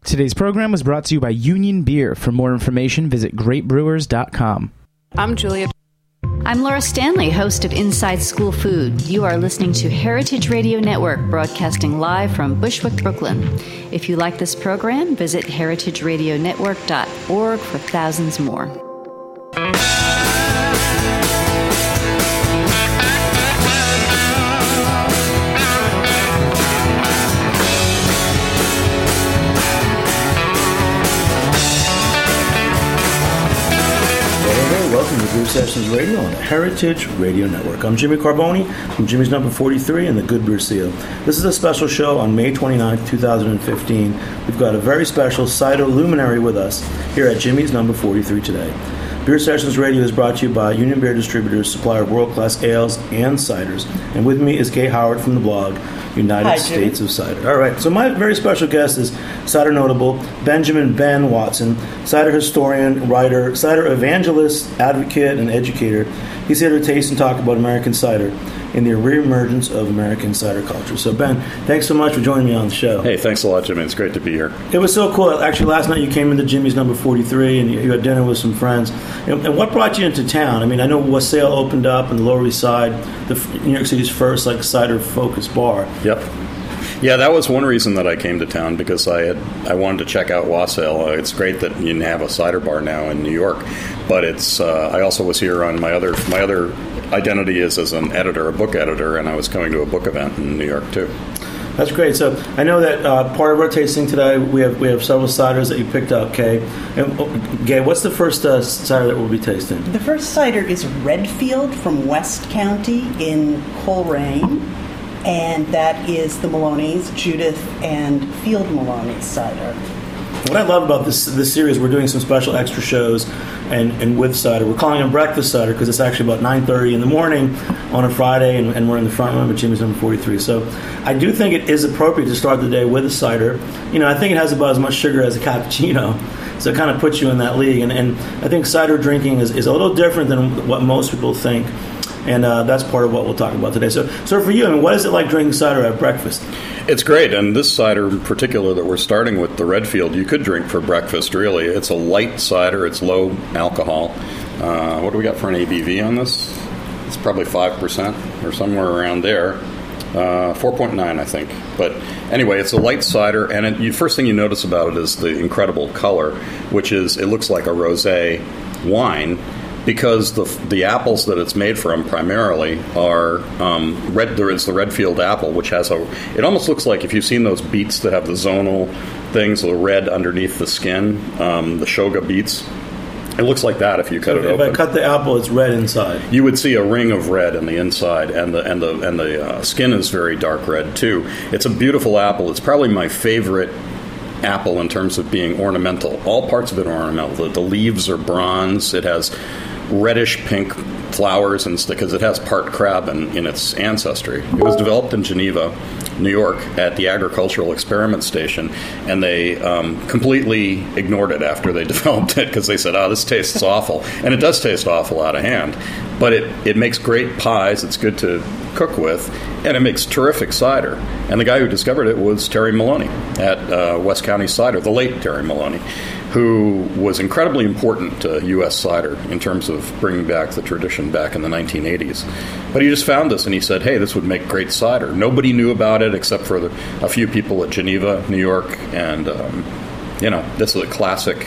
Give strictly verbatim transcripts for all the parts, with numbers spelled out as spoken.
Today's program was brought to you by Union Beer. For more information, visit great brewers dot com. I'm Julia. I'm Laura Stanley, host of Inside School Food. You are listening to Heritage Radio Network, broadcasting live from Bushwick, Brooklyn. If you like this program, visit heritage radio network dot org for thousands more. Welcome to Brew Sessions Radio on the Heritage Radio Network. I'm Jimmy Carboni from Jimmy's Number forty-three and the Good Beer Seal. This is a special show on May twenty-ninth, twenty fifteen. We've got a very special cider luminary with us here at Jimmy's Number forty-three today. Beer Sessions Radio is brought to you by Union Beer Distributors, supplier of world-class ales and ciders. And with me is Gay Howard from the blog United Hi, States of Cider. All right, so my very special guest is cider notable Benjamin Ben Watson, cider historian, writer, cider evangelist, advocate, and educator. He's here to taste and talk about American cider in the reemergence of American cider culture. So, Ben, thanks so much for joining me on the show. Hey, thanks a lot, Jimmy. It's great to be here. It was so cool. Actually, last night you came into Jimmy's Number forty-three, and you had dinner with some friends. And, and what brought you into town? I mean, I know Wassail opened up on the Lower East Side, the New York City's first like cider-focused bar. Yep. Yeah, that was one reason that I came to town, because I had I wanted to check out Wassail. Uh, it's great that you have a cider bar now in New York, but it's uh, I also was here on my other my other identity is as an editor, a book editor, and I was going to a book event in New York too. That's great. So I know that uh, part of our tasting today, we have we have several ciders that you picked up, Kay. And oh, Gay, what's the first uh, cider that we'll be tasting? The first cider is Redfield from West County in Coleraine, and that is the Maloney's, Judith and Field Maloney's cider. What I love about this this series, we're doing some special extra shows and, and with cider. We're calling it breakfast cider because it's actually about nine thirty in the morning on a Friday, and, and we're in the front room at Jimmy's Number forty-three. So I do think it is appropriate to start the day with a cider. You know, I think it has about as much sugar as a cappuccino, so it kind of puts you in that league. And, and I think cider drinking is, is a little different than what most people think. And uh, that's part of what we'll talk about today. So, so for you, I mean, what is it like drinking cider at breakfast? It's great, and this cider in particular that we're starting with, the Redfield, you could drink for breakfast, really. It's a light cider. It's low alcohol. Uh, what do we got for an A B V on this? It's probably five percent or somewhere around there. Uh, four point nine, I think. But anyway, it's a light cider, and it, the first thing you notice about it is the incredible color, which is it looks like a rosé wine, because the the apples that it's made from primarily are um, red. There is the Redfield apple, which has a. It almost looks like if you've seen those beets that have the zonal things, the red underneath the skin, um, the shoga beets. It looks like that if you cut so it if open. If I cut the apple, it's red inside. You would see a ring of red on the inside, and the and the and the uh, skin is very dark red too. It's a beautiful apple. It's probably my favorite apple in terms of being ornamental. All parts of it are ornamental. The, the leaves are bronze. It has reddish pink flowers, and because it has part crab in, in its ancestry. It was developed in Geneva, New York, at the Agricultural Experiment Station, and they um, completely ignored it after they developed it because they said, oh, this tastes awful. And it does taste awful out of hand, but it, it makes great pies. It's good to cook with, and it makes terrific cider. And the guy who discovered it was Terry Maloney at uh, West County Cider, the late Terry Maloney, who was incredibly important to U S cider in terms of bringing back the tradition back in the nineteen eighties. But he just found this, and he said, hey, this would make great cider. Nobody knew about it except for the, a few people at Geneva, New York, and, um, you know, this is a classic,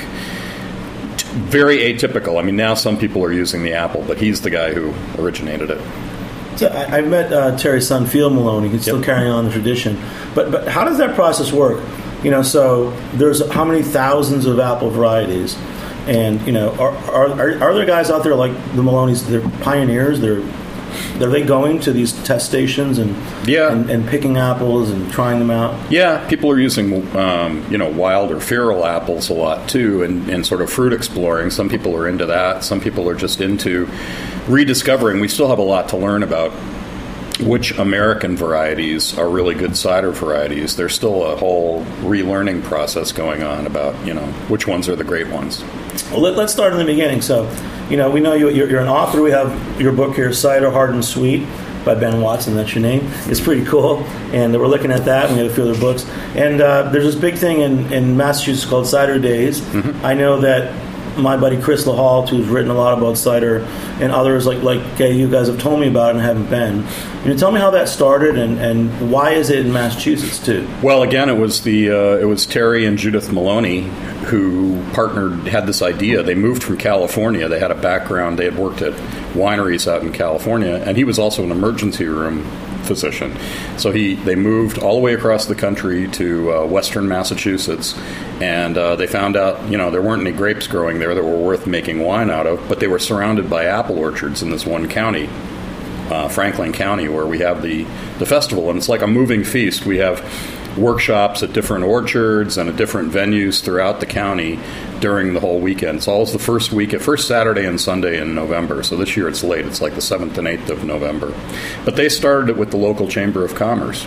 t- very atypical. I mean, now some people are using the apple, but he's the guy who originated it. So I, I've met uh, Terry's son, Field Maloney. He's still yep. carrying on the tradition. But but how does that process work? You know, so there's how many thousands of apple varieties, and you know, are are are there guys out there like the Maloneys? They're pioneers. They're are they going to these test stations and yeah. and, and picking apples and trying them out? Yeah, people are using um, you know wild or feral apples a lot too, and, and sort of fruit exploring. Some people are into that. Some people are just into rediscovering. We still have a lot to learn about which American varieties are really good cider varieties. There's still a whole relearning process going on about, you know, which ones are the great ones. Well, let, let's start in the beginning. So, you know, we know you, you're, you're an author. We have your book here, Cider, Hard and Sweet. by Ben Watson. That's your name. It's pretty cool. And we're looking at that, and we have a few other books. And uh, there's this big thing in, in Massachusetts called Cider Days. Mm-hmm. I know that my buddy Chris LaHalt, who's written a lot about cider, and others like like okay, you guys have told me about it and haven't been. Can you tell me how that started, and, and why is it in Massachusetts too? Well, again, it was the uh, it was Terry and Judith Maloney who partnered, had this idea. They moved from California. They had a background. They had worked at wineries out in California, and he was also an emergency room physician. So he they moved all the way across the country to uh, western Massachusetts, and uh, they found out, you know, there weren't any grapes growing there that were worth making wine out of, but they were surrounded by apple orchards in this one county, uh, Franklin County, where we have the, the festival. And it's like a moving feast. We have workshops at different orchards and at different venues throughout the county during the whole weekend. It's always the first week, first Saturday and Sunday in November. So this year it's late. It's like the seventh and eighth of November. But they started it with the local Chamber of Commerce.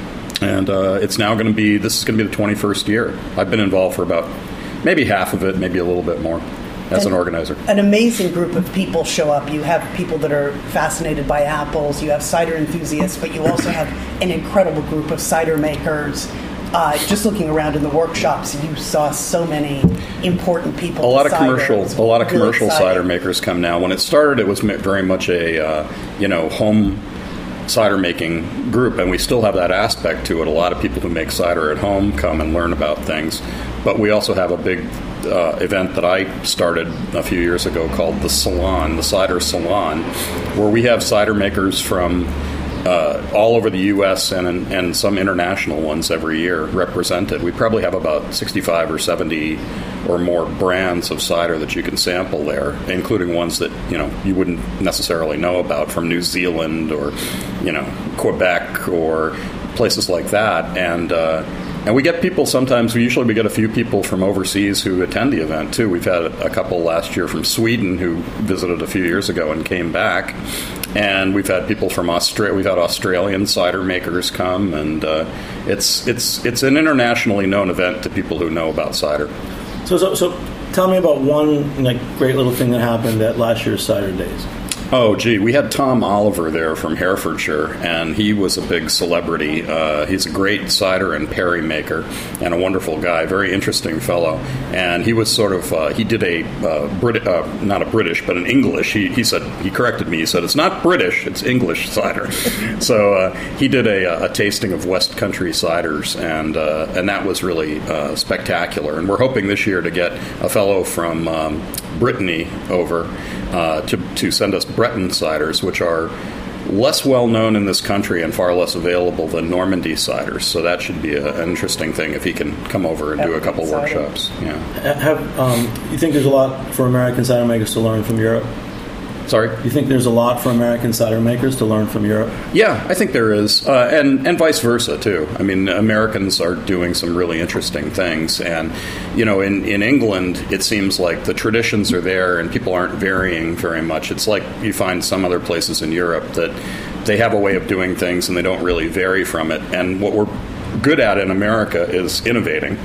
And uh, it's now going to be, this is going to be the twenty-first year. I've been involved for about maybe half of it, maybe a little bit more as an, an organizer. An amazing group of people show up. You have people that are fascinated by apples. You have cider enthusiasts, but you also have an incredible group of cider makers. Uh, just looking around in the workshops, you saw so many important people. A lot of cider. commercial, a lot of really commercial exciting. cider makers come now. When it started, it was very much a uh, you know home cider making group, and we still have that aspect to it. A lot of people who make cider at home come and learn about things, but we also have a big uh, event that I started a few years ago called the Salon, the Cider Salon, where we have cider makers from Uh, all over the U S and and some international ones every year represented. We probably have about sixty-five or seventy or more brands of cider that you can sample there, including ones that you know you wouldn't necessarily know about from New Zealand or you know Quebec or places like that. And uh, and we get people sometimes. We usually we get a few people from overseas who attend the event too. We've had a couple last year from Sweden who visited a few years ago and came back. And we've had people from Australia. We've had Australian cider makers come, and uh, it's it's it's an internationally known event to people who know about cider. So, so, so tell me about one like great little thing that happened at last year's Cider Days. Oh, gee, we had Tom Oliver there from Herefordshire, and he was a big celebrity. Uh, he's a great cider and perry maker and a wonderful guy, very interesting fellow. And he was sort of, uh, he did a, uh, Brit- uh, not a British, but an English. He, he said, he corrected me, he said, it's not British, it's English cider. So uh, he did a, a tasting of West Country ciders, and uh, and that was really uh, spectacular. And we're hoping this year to get a fellow from um, Brittany over uh, to, to send us Breton ciders, which are less well known in this country and far less available than Normandy ciders. So that should be a, an interesting thing if he can come over and do a couple Exciting. workshops. Yeah. Have um, you think there's a lot for American cider makers to learn from Europe? Sorry? You think there's a lot for American cider makers to learn from Europe? Yeah, I think there is, uh, and and vice versa too. I mean, Americans are doing some really interesting things, and you know, in, in England, it seems like the traditions are there, and people aren't varying very much. It's like you find some other places in Europe that they have a way of doing things, and they don't really vary from it. And what we're good at in America is innovating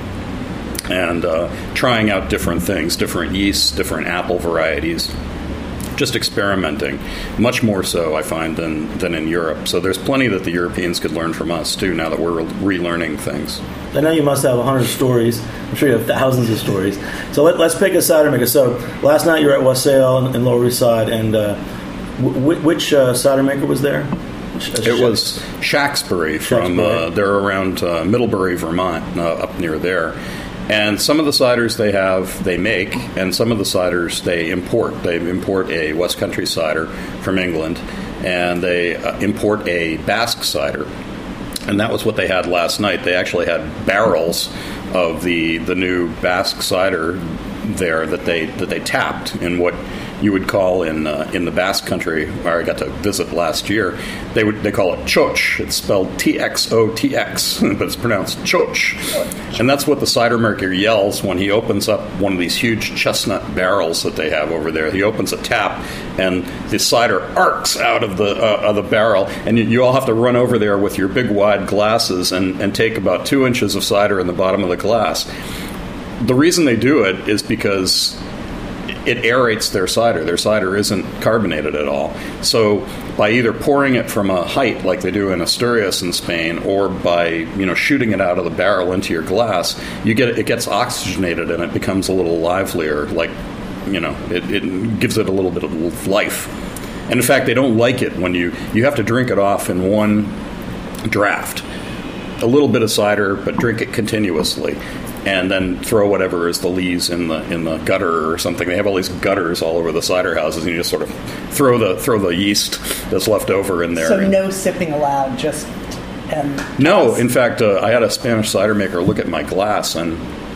and uh, trying out different things, different yeasts, different apple varieties. Just experimenting, much more so, I find, than, than in Europe. So there's plenty that the Europeans could learn from us, too, now that we're relearning things. I know you must have a hundred stories. I'm sure you have thousands of stories. So let, let's pick a cider maker. So last night you were at Wassail in, in Lower East Side, and uh, w- which uh, cider maker was there? It Sh- was Shaxbury from, uh, they're around uh, Middlebury, Vermont, uh, up near there. And some of the ciders they have, they make, and some of the ciders they import. They import a West Country cider from England, and they uh, import a Basque cider. And that was what they had last night. They actually had barrels of the the new Basque cider there that they that they tapped in what you would call in uh, in the Basque Country, where I got to visit last year. They would they call it choch. It's spelled T X O T X, but it's pronounced choch. And that's what the cider maker yells when he opens up one of these huge chestnut barrels that they have over there. He opens a tap, and the cider arcs out of the uh, of the barrel, and you, you all have to run over there with your big wide glasses and, and take about two inches of cider in the bottom of the glass. The reason they do it is because it aerates their cider. Their cider isn't carbonated at all. So by either pouring it from a height like they do in Asturias in Spain, or by you know shooting it out of the barrel into your glass, you get it gets oxygenated and it becomes a little livelier. Like you know, it, it gives it a little bit of life. And in fact, they don't like it when you you have to drink it off in one draft. A little bit of cider, but drink it continuously, and then throw whatever is the lees in the in the gutter or something. They have all these gutters all over the cider houses, and you just sort of throw the throw the yeast that's left over in there. So no sipping allowed, just and no. In fact, uh, I had a Spanish cider maker look at my glass, and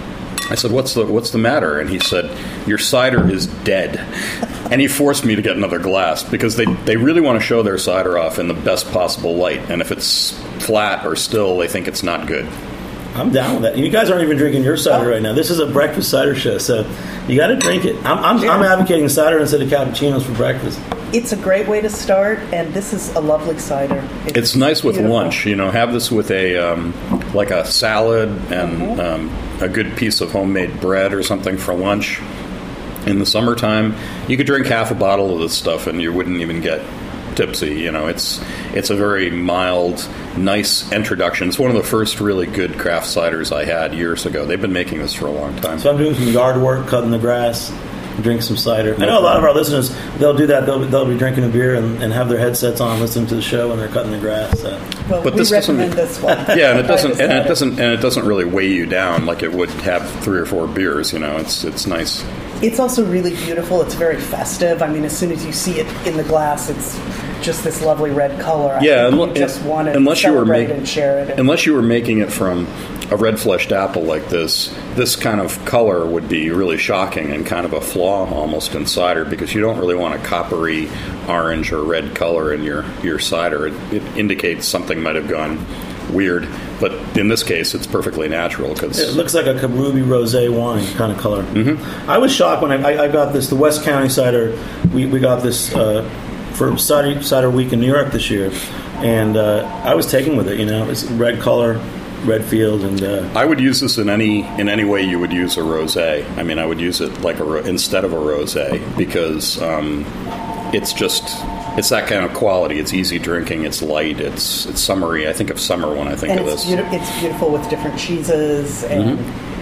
I said, "What's the what's the matter?" And he said, "Your cider is dead." And he forced me to get another glass because they, they really want to show their cider off in the best possible light. And if it's flat or still, they think it's not good. I'm down with that. You guys aren't even drinking your cider right now. This is a breakfast cider show, so you got to drink it. I'm I'm, I'm advocating cider instead of cappuccinos for breakfast. It's a great way to start, and this is a lovely cider. It's, it's nice with beautiful. lunch. You know, have this with a um, like a salad and Mm-hmm. um, a good piece of homemade bread or something for lunch. In the summertime, you could drink half a bottle of this stuff and you wouldn't even get tipsy. You know, it's it's a very mild, nice introduction. It's one of the first really good craft ciders I had years ago. They've been making this for a long time. So I'm doing some yard work, cutting the grass, drink some cider. I know a lot of our listeners, they'll do that. They'll, they'll be drinking a beer and, and have their headsets on, listening to the show, and they're cutting the grass. So. Well, But we this doesn't- recommend this one. Yeah, and it doesn't and Try it this doesn't and it doesn't really weigh you down like it would have three or four beers. You know, it's it's nice. It's also really beautiful. It's very festive. I mean, as soon as you see it in the glass, it's just this lovely red color. I Yeah, think unle- you just want to unless you were celebrate make- and share it. Unless you were making it from a red-fleshed apple like this, this kind of color would be really shocking and kind of a flaw almost in cider, because you don't really want a coppery orange or red color in your, your cider. It, it indicates something might have gone weird, but in this case, it's perfectly natural. Cause It looks like a Karubi Rosé wine kind of color. Mm-hmm. I was shocked when I, I, I got this, the West County cider. We, we got this uh, for cider, cider Week in New York this year, and uh, I was taken with it. You know, it's red color, red field, and uh, I would use this in any in any way you would use a rosé. I mean, I would use it like a ro- instead of a rosé, because um, it's just it's that kind of quality. It's easy drinking. It's light. It's it's summery. I think of summer when I think and of it's, this. beauti- it's beautiful with different cheeses. And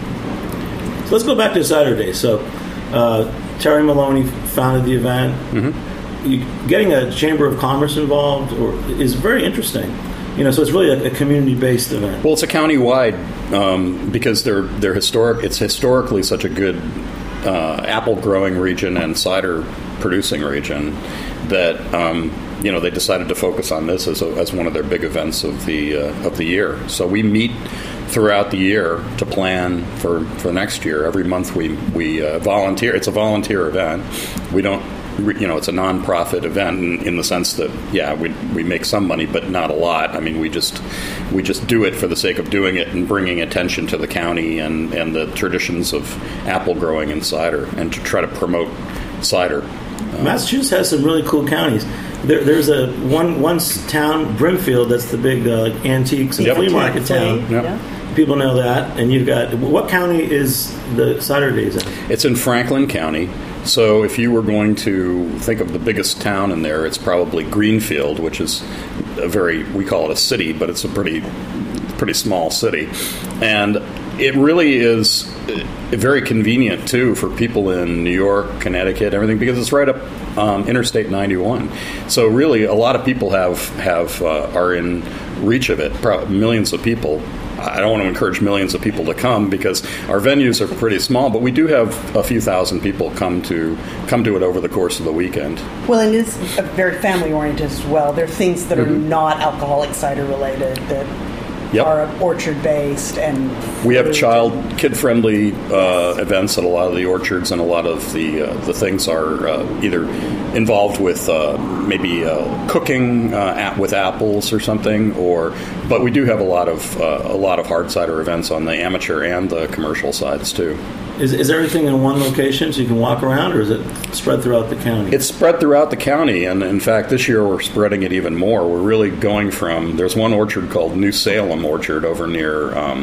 so let's go back to Saturday. So uh, Terry Maloney founded the event. Mm-hmm. You, getting a Chamber of Commerce involved or is very interesting. You know, so it's really a, a community-based event. Well, it's a county-wide um, because they're they're historic. It's historically such a good uh, apple growing region and cider producing region that um, you know they decided to focus on this as a, as one of their big events of the uh, of the year. So we meet throughout the year to plan for, for next year. Every month we we uh, volunteer. It's a volunteer event. We don't. You know, it's a non-profit event in, in the sense that, yeah, we we make some money, but not a lot. I mean, we just we just do it for the sake of doing it and bringing attention to the county and, and the traditions of apple growing and cider, and to try to promote cider. Uh, Massachusetts has some really cool counties. There, there's a one one town, Brimfield, that's the big uh, antiques and Yep. flea market Flea, town. Yep. yeah. People know that. And you've got, what county is the cider days in? It's in Franklin County. So if you were going to think of the biggest town in there, it's probably Greenfield, which is a very, we call it a city, but it's a pretty pretty small city. And it really is very convenient, too, for people in New York, Connecticut, everything, because it's right up um, Interstate ninety-one. So really, a lot of people have, have uh, are in reach of it, pro- millions of people. I don't want to encourage millions of people to come because our venues are pretty small, but we do have a few thousand people come to come to it over the course of the weekend. Well, and it's a very family oriented as well. There are things that are Mm-hmm. not alcoholic cider related that Yep. are orchard based, and We have fruit child, and- kid-friendly uh, events at a lot of the orchards, and a lot of the uh, the things are uh, either involved with uh, maybe uh, cooking uh, at, with apples or something, or but we do have a lot of uh, a lot of hard cider events on the amateur and the commercial sides too. Is, is everything in one location so you can walk around, or is it spread throughout the county? It's spread throughout the county, and in fact, this year we're spreading it even more. We're really going from, there's one orchard called New Salem Orchard over near um,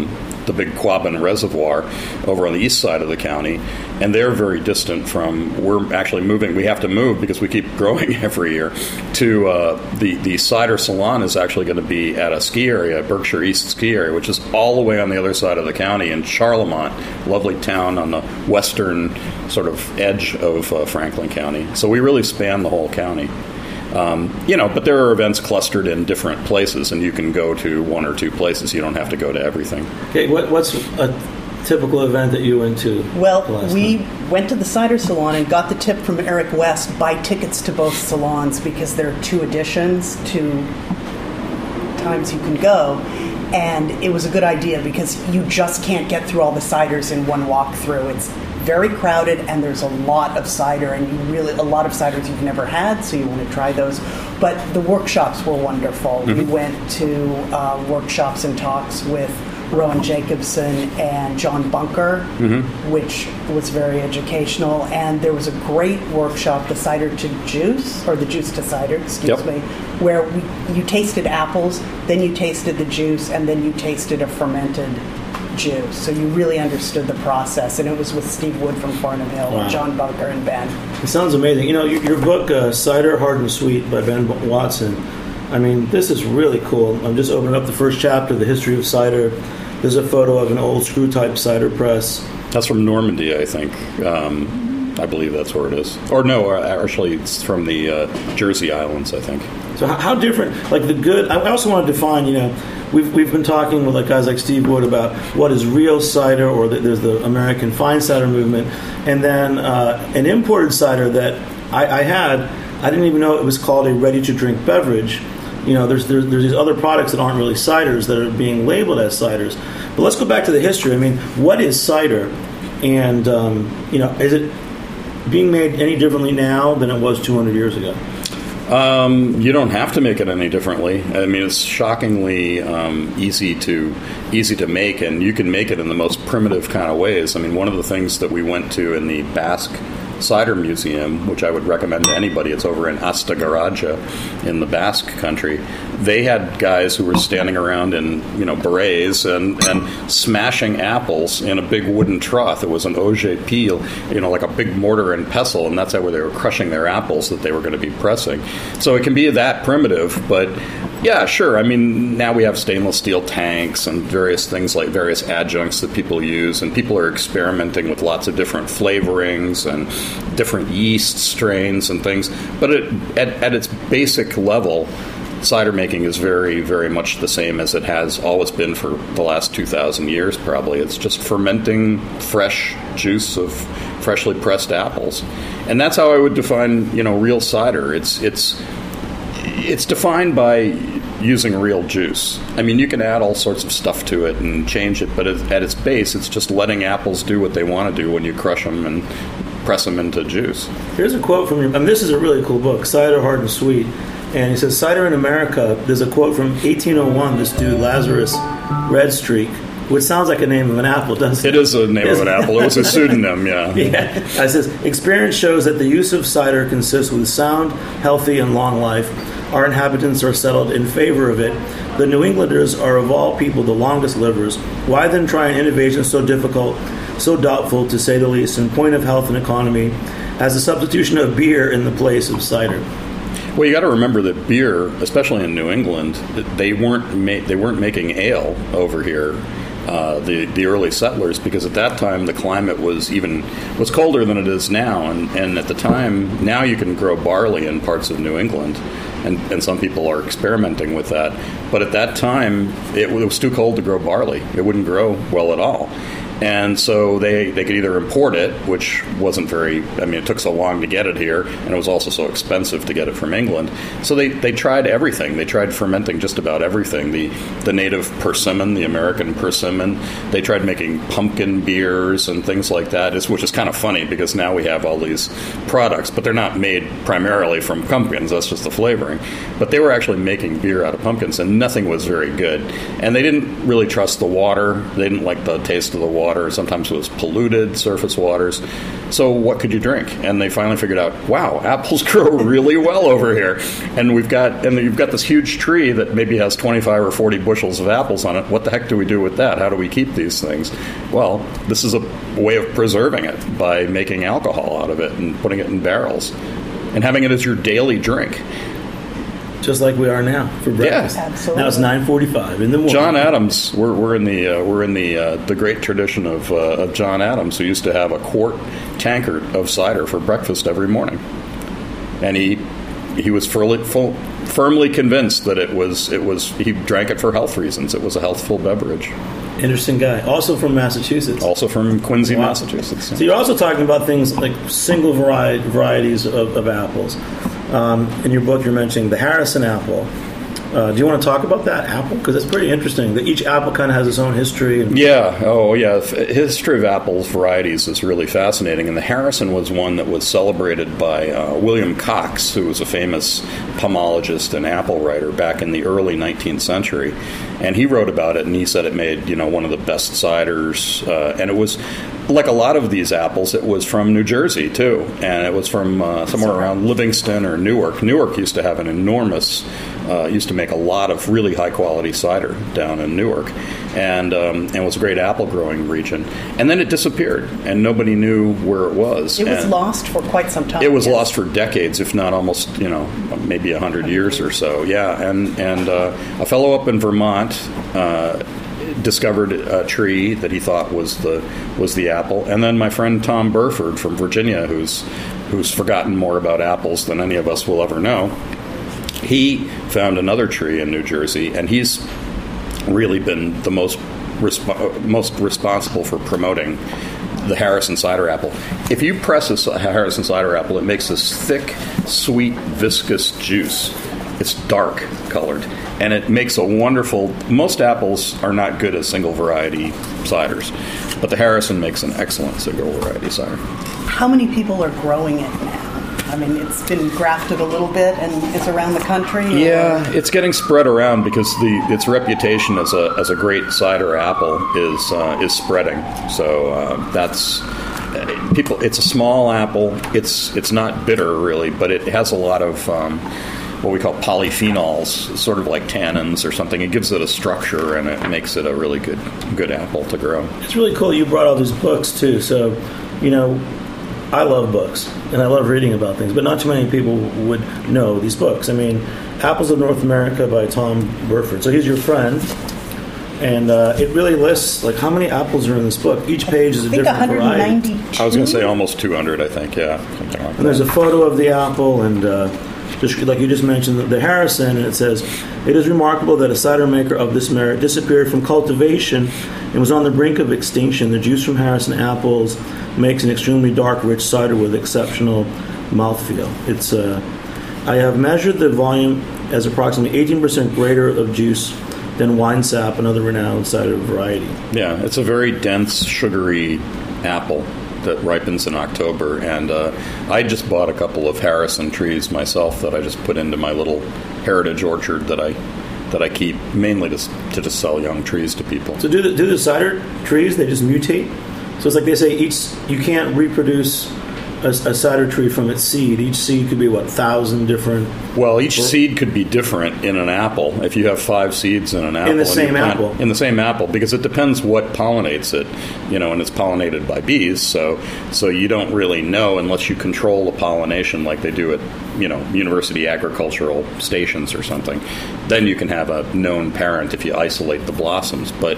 the big Quabbin Reservoir over on the east side of the county, and they're very distant from. We're actually moving. We have to move because we keep growing every year. To uh, the the cider salon is actually going to be at a ski area, Berkshire East ski area, which is all the way on the other side of the county in Charlemont, lovely town on the western sort of edge of uh, Franklin County. So we really span the whole county. Um, you know, but there are events clustered in different places, and you can go to one or two places. You don't have to go to everything. Okay, what, what's a typical event that you went to? Well, we time? went to the cider salon and got the tip from Eric West, buy tickets to both salons because there are two editions, two times you can go. And it was a good idea because you just can't get through all the ciders in one walkthrough. It's very crowded, and there's a lot of cider, and you really a lot of ciders you've never had, so you want to try those. But the workshops were wonderful. Mm-hmm. We went to uh, workshops and talks with Rowan Jacobson and John Bunker, mm-hmm. which was very educational. And there was a great workshop, the cider to juice, or the juice to cider, excuse yep. me, where we, you tasted apples, then you tasted the juice, and then you tasted a fermented juice. So you really understood the process. And it was with Steve Wood from Farnham Hill, wow. John Bunker, and Ben. It sounds amazing. You know, your, your book, uh, Cider, Hard and Sweet by Ben Watson, I mean, this is really cool. I'm just opening up the first chapter, The History of Cider. There's a photo of an old screw-type cider press. That's from Normandy, I think. Um, I believe that's where it is. Or no, actually, it's from the uh, Jersey Islands, I think. So how, how different, like the good, I also want to define, you know, we've we've been talking with like guys like Steve Wood about what is real cider, or the, there's the American fine cider movement, and then uh, an imported cider that I, I had, I didn't even know it was called a ready-to-drink beverage. You know, there's, there's there's these other products that aren't really ciders that are being labeled as ciders. But let's go back to the history. I mean, what is cider? And, um, you know, is it being made any differently now than it was two hundred years ago? Um, you don't have to make it any differently. I mean, it's shockingly um, easy to easy to make, and you can make it in the most primitive kind of ways. I mean, one of the things that we went to in the Basque Cider Museum, which I would recommend to anybody, it's over in Astigarraga in the Basque country. They had guys who were standing around in, you know, berets and, and smashing apples in a big wooden trough. It was an auge pile, you know, like a big mortar and pestle, and that's how they were crushing their apples that they were going to be pressing. So it can be that primitive, but yeah, sure. I mean, now we have stainless steel tanks and various things like various adjuncts that people use, and people are experimenting with lots of different flavorings and different yeast strains and things. But it, at, at its basic level, cider making is very, very much the same as it has always been for the last two thousand years, probably. It's just fermenting fresh juice of freshly pressed apples. And that's how I would define, you know, real cider. It's it's it's defined by using real juice. I mean, you can add all sorts of stuff to it and change it, but at its base, it's just letting apples do what they want to do when you crush them and press them into juice. Here's a quote from you, and this is a really cool book, Cider, Hard and Sweet. And he says, cider in America, there's a quote from eighteen oh one, this dude, Lazarus Redstreak, which sounds like a name of an apple, doesn't it? It is a name of an apple. It was a pseudonym, yeah. Yeah. It says, experience shows that the use of cider consists with sound, healthy, and long life. Our inhabitants are settled in favor of it. The New Englanders are of all people the longest livers. Why then try an innovation so difficult, so doubtful, to say the least, in point of health and economy, as the substitution of beer in the place of cider? Well, you got to remember that beer, especially in New England, they weren't ma- they weren't making ale over here. Uh, the the early settlers, because at that time the climate was even was colder than it is now, and, and at the time now you can grow barley in parts of New England, and, and some people are experimenting with that. But at that time it was too cold to grow barley; it wouldn't grow well at all. And so they, they could either import it, which wasn't very, I mean, it took so long to get it here, and it was also so expensive to get it from England. So they, they tried everything. They tried fermenting just about everything. The the native persimmon, the American persimmon. They tried making pumpkin beers and things like that, which is kind of funny because now we have all these products, but they're not made primarily from pumpkins. That's just the flavoring. But they were actually making beer out of pumpkins, and nothing was very good. And they didn't really trust the water. They didn't like the taste of the water. water. Sometimes it was polluted surface waters. So what could you drink? And they finally figured out, wow, apples grow really well over here. And we've got and you've got this huge tree that maybe has twenty-five or forty bushels of apples on it. What the heck do we do with that? How do we keep these things? Well, this is a way of preserving it by making alcohol out of it and putting it in barrels and having it as your daily drink. Just like we are now for breakfast. Yeah. Absolutely. Now it's nine forty-five in the morning. John Adams, we're, we're in the uh, we're in the uh, the great tradition of uh, of John Adams, who used to have a quart tankard of cider for breakfast every morning, and he he was firmly, full, firmly convinced that it was it was he drank it for health reasons. It was a healthful beverage. Interesting guy. Also from Massachusetts. Also from Quincy, Wow. Massachusetts. So you're also talking about things like single variety, varieties of, of apples. Um, in your book, you're mentioning the Harrison apple. Uh, do you want to talk about that apple? Because it's pretty interesting. That each apple kind of has its own history. And Yeah. Oh, yeah. The history of apples varieties is really fascinating, and the Harrison was one that was celebrated by uh, William Cox, who was a famous pomologist and apple writer back in the early nineteenth century. And he wrote about it, and he said it made, you know, one of the best ciders. Uh, and it was, like a lot of these apples, it was from New Jersey, too. And it was from uh, somewhere around Livingston or Newark. Newark used to have an enormous, uh, used to make a lot of really high-quality cider down in Newark. And, um, and it was a great apple-growing region. And then it disappeared, and nobody knew where it was. It was And lost for quite some time. It was yes. lost for decades, if not almost, you know, maybe a hundred years or so. Yeah, and and uh, a fellow up in Vermont uh, discovered a tree that he thought was the was the apple, and then my friend Tom Burford from Virginia, who's who's forgotten more about apples than any of us will ever know. He found another tree in New Jersey, and he's really been the most resp- most responsible for promoting the Harrison cider apple. If you press a Harrison cider apple, it makes this thick, sweet, viscous juice. It's dark colored, and it makes a wonderful... Most apples are not good as single variety ciders, but the Harrison makes an excellent single variety cider. How many people are growing it now? I mean, it's been grafted a little bit, and it's around the country. or- Yeah, it's getting spread around because the its reputation as a as a great cider apple is uh, is spreading. So uh, that's uh, people. It's a small apple. It's it's not bitter really, but it has a lot of um, what we call polyphenols, sort of like tannins or something. It gives it a structure, and it makes it a really good good apple to grow. it's really cool you brought all these books, too. So, you know, I love books, and I love reading about things, but not too many people would know these books. I mean, Apples of North America by Tom Burford. So he's your friend, and uh, it really lists, like, how many apples are in this book. Each page is a I think different variety. one hundred ninety-two. I was going to say almost two hundred. I think, yeah, something like And there's that. a photo of the apple, and uh, just like you just mentioned, the Harrison, and it says, "It is remarkable that a cider maker of this merit disappeared from cultivation and was on the brink of extinction. The juice from Harrison apples makes an extremely dark, rich cider with exceptional mouthfeel." It's uh, I have measured the volume as approximately eighteen percent greater of juice than wine sap, another renowned cider variety. Yeah, it's a very dense, sugary apple that ripens in October, and uh, I just bought a couple of Harrison trees myself that I just put into my little heritage orchard that I that I keep mainly to, to just sell young trees to people. So do the, do the cider trees, they just mutate? So it's like they say, each you can't reproduce a, a cider tree from its seed. Each seed could be, what, thousand different... Well, each seed could be different in an apple. If you have five seeds in an apple, In the and you same plant- apple. in the same apple, because it depends what pollinates it, you know, and it's pollinated by bees. So, so you don't really know unless you control the pollination, like they do at, you know, university agricultural stations or something. Then you can have a known parent if you isolate the blossoms, but.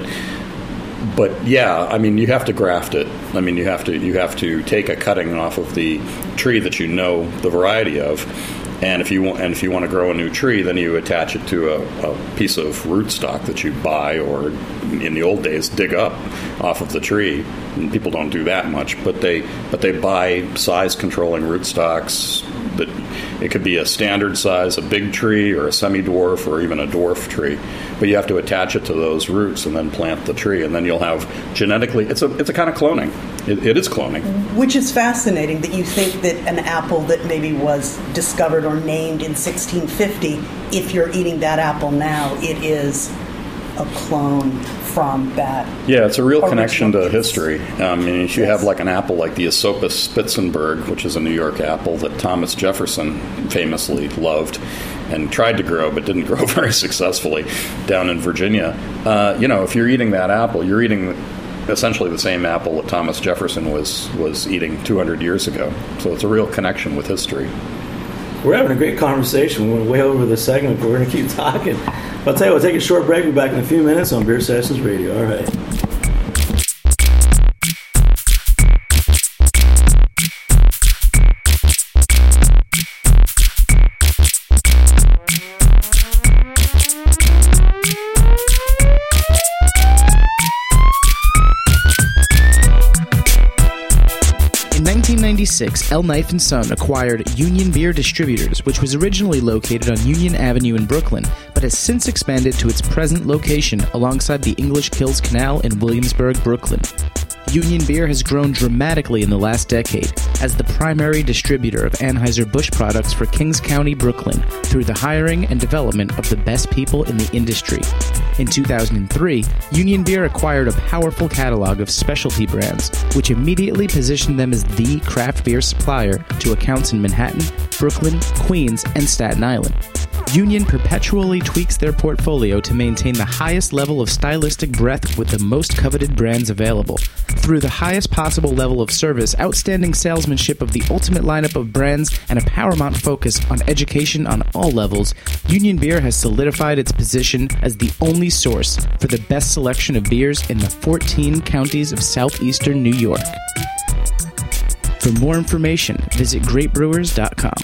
But yeah, I mean, you have to graft it. I mean, you have to you have to take a cutting off of the tree that you know the variety of, and if you want and if you want to grow a new tree, then you attach it to a, a piece of rootstock that you buy, or in the old days dig up off of the tree. And people don't do that much, but they but they buy size controlling rootstocks. That it could be a standard size, a big tree, or a semi-dwarf, or even a dwarf tree. But you have to attach it to those roots and then plant the tree, and then you'll have genetically. It's a it's a kind of cloning. It, it is cloning. Which is fascinating that you think that an apple that maybe was discovered or named in sixteen fifty, if you're eating that apple now, it is a clone from that. Yeah, it's a real original connection to piece. history. I mean, if you Yes. have like an apple like the Esopus Spitzenberg, which is a New York apple that Thomas Jefferson famously loved and tried to grow but didn't grow very successfully down in Virginia. Uh, you know, if you're eating that apple, you're eating essentially the same apple that Thomas Jefferson was, was eating two hundred years ago. So it's a real connection with history. We're having a great conversation. We went way over the segment, but we're going to keep talking. I'll tell you, we'll take a short break. We'll be back in a few minutes on Beer Sessions Radio. All right. In nineteen ninety-six, El Knife and Son acquired Union Beer Distributors, which was originally located on Union Avenue in Brooklyn, but has since expanded to its present location alongside the English Kills Canal in Williamsburg, Brooklyn. Union Beer has grown dramatically in the last decade as the primary distributor of Anheuser-Busch products for Kings County, Brooklyn, through the hiring and development of the best people in the industry. In two thousand three, Union Beer acquired a powerful catalog of specialty brands, which immediately positioned them as the craft beer supplier to accounts in Manhattan, Brooklyn, Queens, and Staten Island. Union perpetually tweaks their portfolio to maintain the highest level of stylistic breadth with the most coveted brands available. Through the highest possible level of service, outstanding salesmanship of the ultimate lineup of brands, and a paramount focus on education on all levels, Union Beer has solidified its position as the only source for the best selection of beers in the fourteen counties of southeastern New York. For more information, visit great brewers dot com.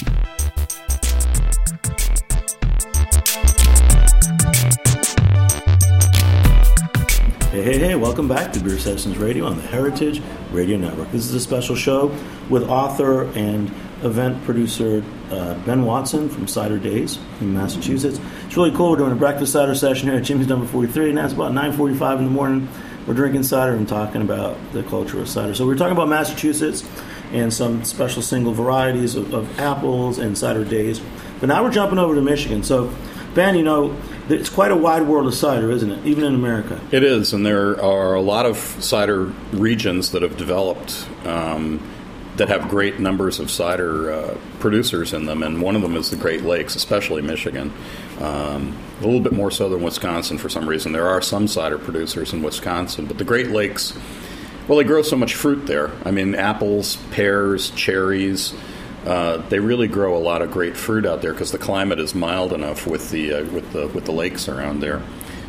Hey, hey, hey, welcome back to Beer Sessions Radio on the Heritage Radio Network. This is a special show with author and event producer uh, Ben Watson from Cider Days in Massachusetts. It's really cool. We're doing a breakfast cider session here at Jimmy's number forty-three, and that's about nine forty-five in the morning. We're drinking cider and talking about the culture of cider. So we're talking about Massachusetts and some special single varieties of, of apples and Cider Days. But now we're jumping over to Michigan. So, Ben, you know, it's quite a wide world of cider, isn't it? Even in America. It is, and there are a lot of cider regions that have developed um, that have great numbers of cider uh, producers in them, and one of them is the Great Lakes, especially Michigan. Um, a little bit more so than Wisconsin for some reason. There are some cider producers in Wisconsin, but the Great Lakes, well, they grow so much fruit there. I mean, apples, pears, cherries. Uh, they really grow a lot of great fruit out there because the climate is mild enough with the uh, with the with the lakes around there.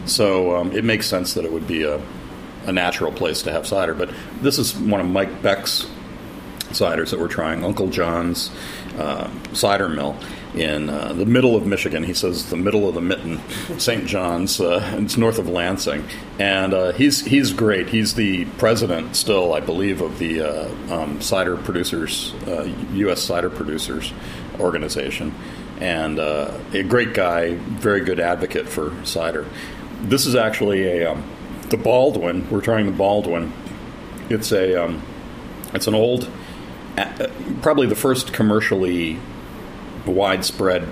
So um, it makes sense that it would be a, a natural place to have cider. But this is one of Mike Beck's ciders that we're trying, Uncle John's uh, Cider Mill in uh, the middle of Michigan. He says the middle of the mitten, Saint John's. Uh, it's north of Lansing, and uh, he's he's great. He's the president still, I believe, of the uh, um, cider producers, uh, U S Cider Producers Organization, and uh, a great guy, very good advocate for cider. This is actually a um, the Baldwin. We're trying the Baldwin. It's a um, it's an old, uh, probably the first commercially widespread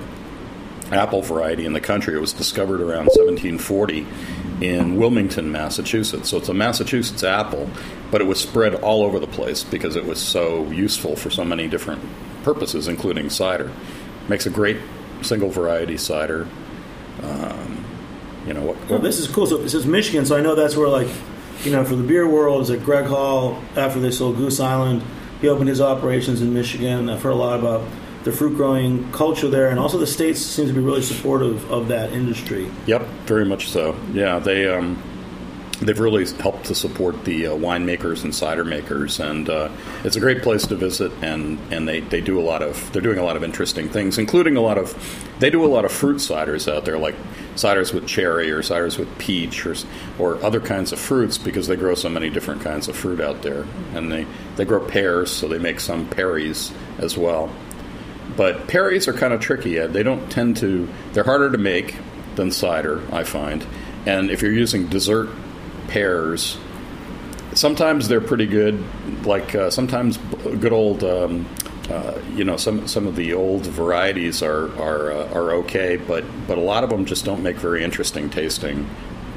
apple variety in the country. It was discovered around seventeen forty in Wilmington, Massachusetts. So it's a Massachusetts apple, but it was spread all over the place because it was so useful for so many different purposes, including cider. Makes a great single variety cider. Um, you know what? Oh, this is cool. So it says Michigan, so I know that's where, like, you know, for the beer world, is it Greg Hall, after they sold Goose Island, he opened his operations in Michigan. I've heard a lot about the fruit growing culture there, and also the states seem to be really supportive of that industry. Yep, very much so. Yeah, they um, they've really helped to support the uh, winemakers and cider makers, and uh, it's a great place to visit. And, and they, they do a lot of they're doing a lot of interesting things, including a lot of they do a lot of fruit ciders out there, like ciders with cherry or ciders with peach or or other kinds of fruits, because they grow so many different kinds of fruit out there, and they they grow pears, so they make some perries as well. But perries are kind of tricky. They don't tend to, they're harder to make than cider, I find. And if you're using dessert pears, sometimes they're pretty good. Like uh, sometimes good old, um, uh, you know, some some of the old varieties are are uh, are okay, but but a lot of them just don't make very interesting tasting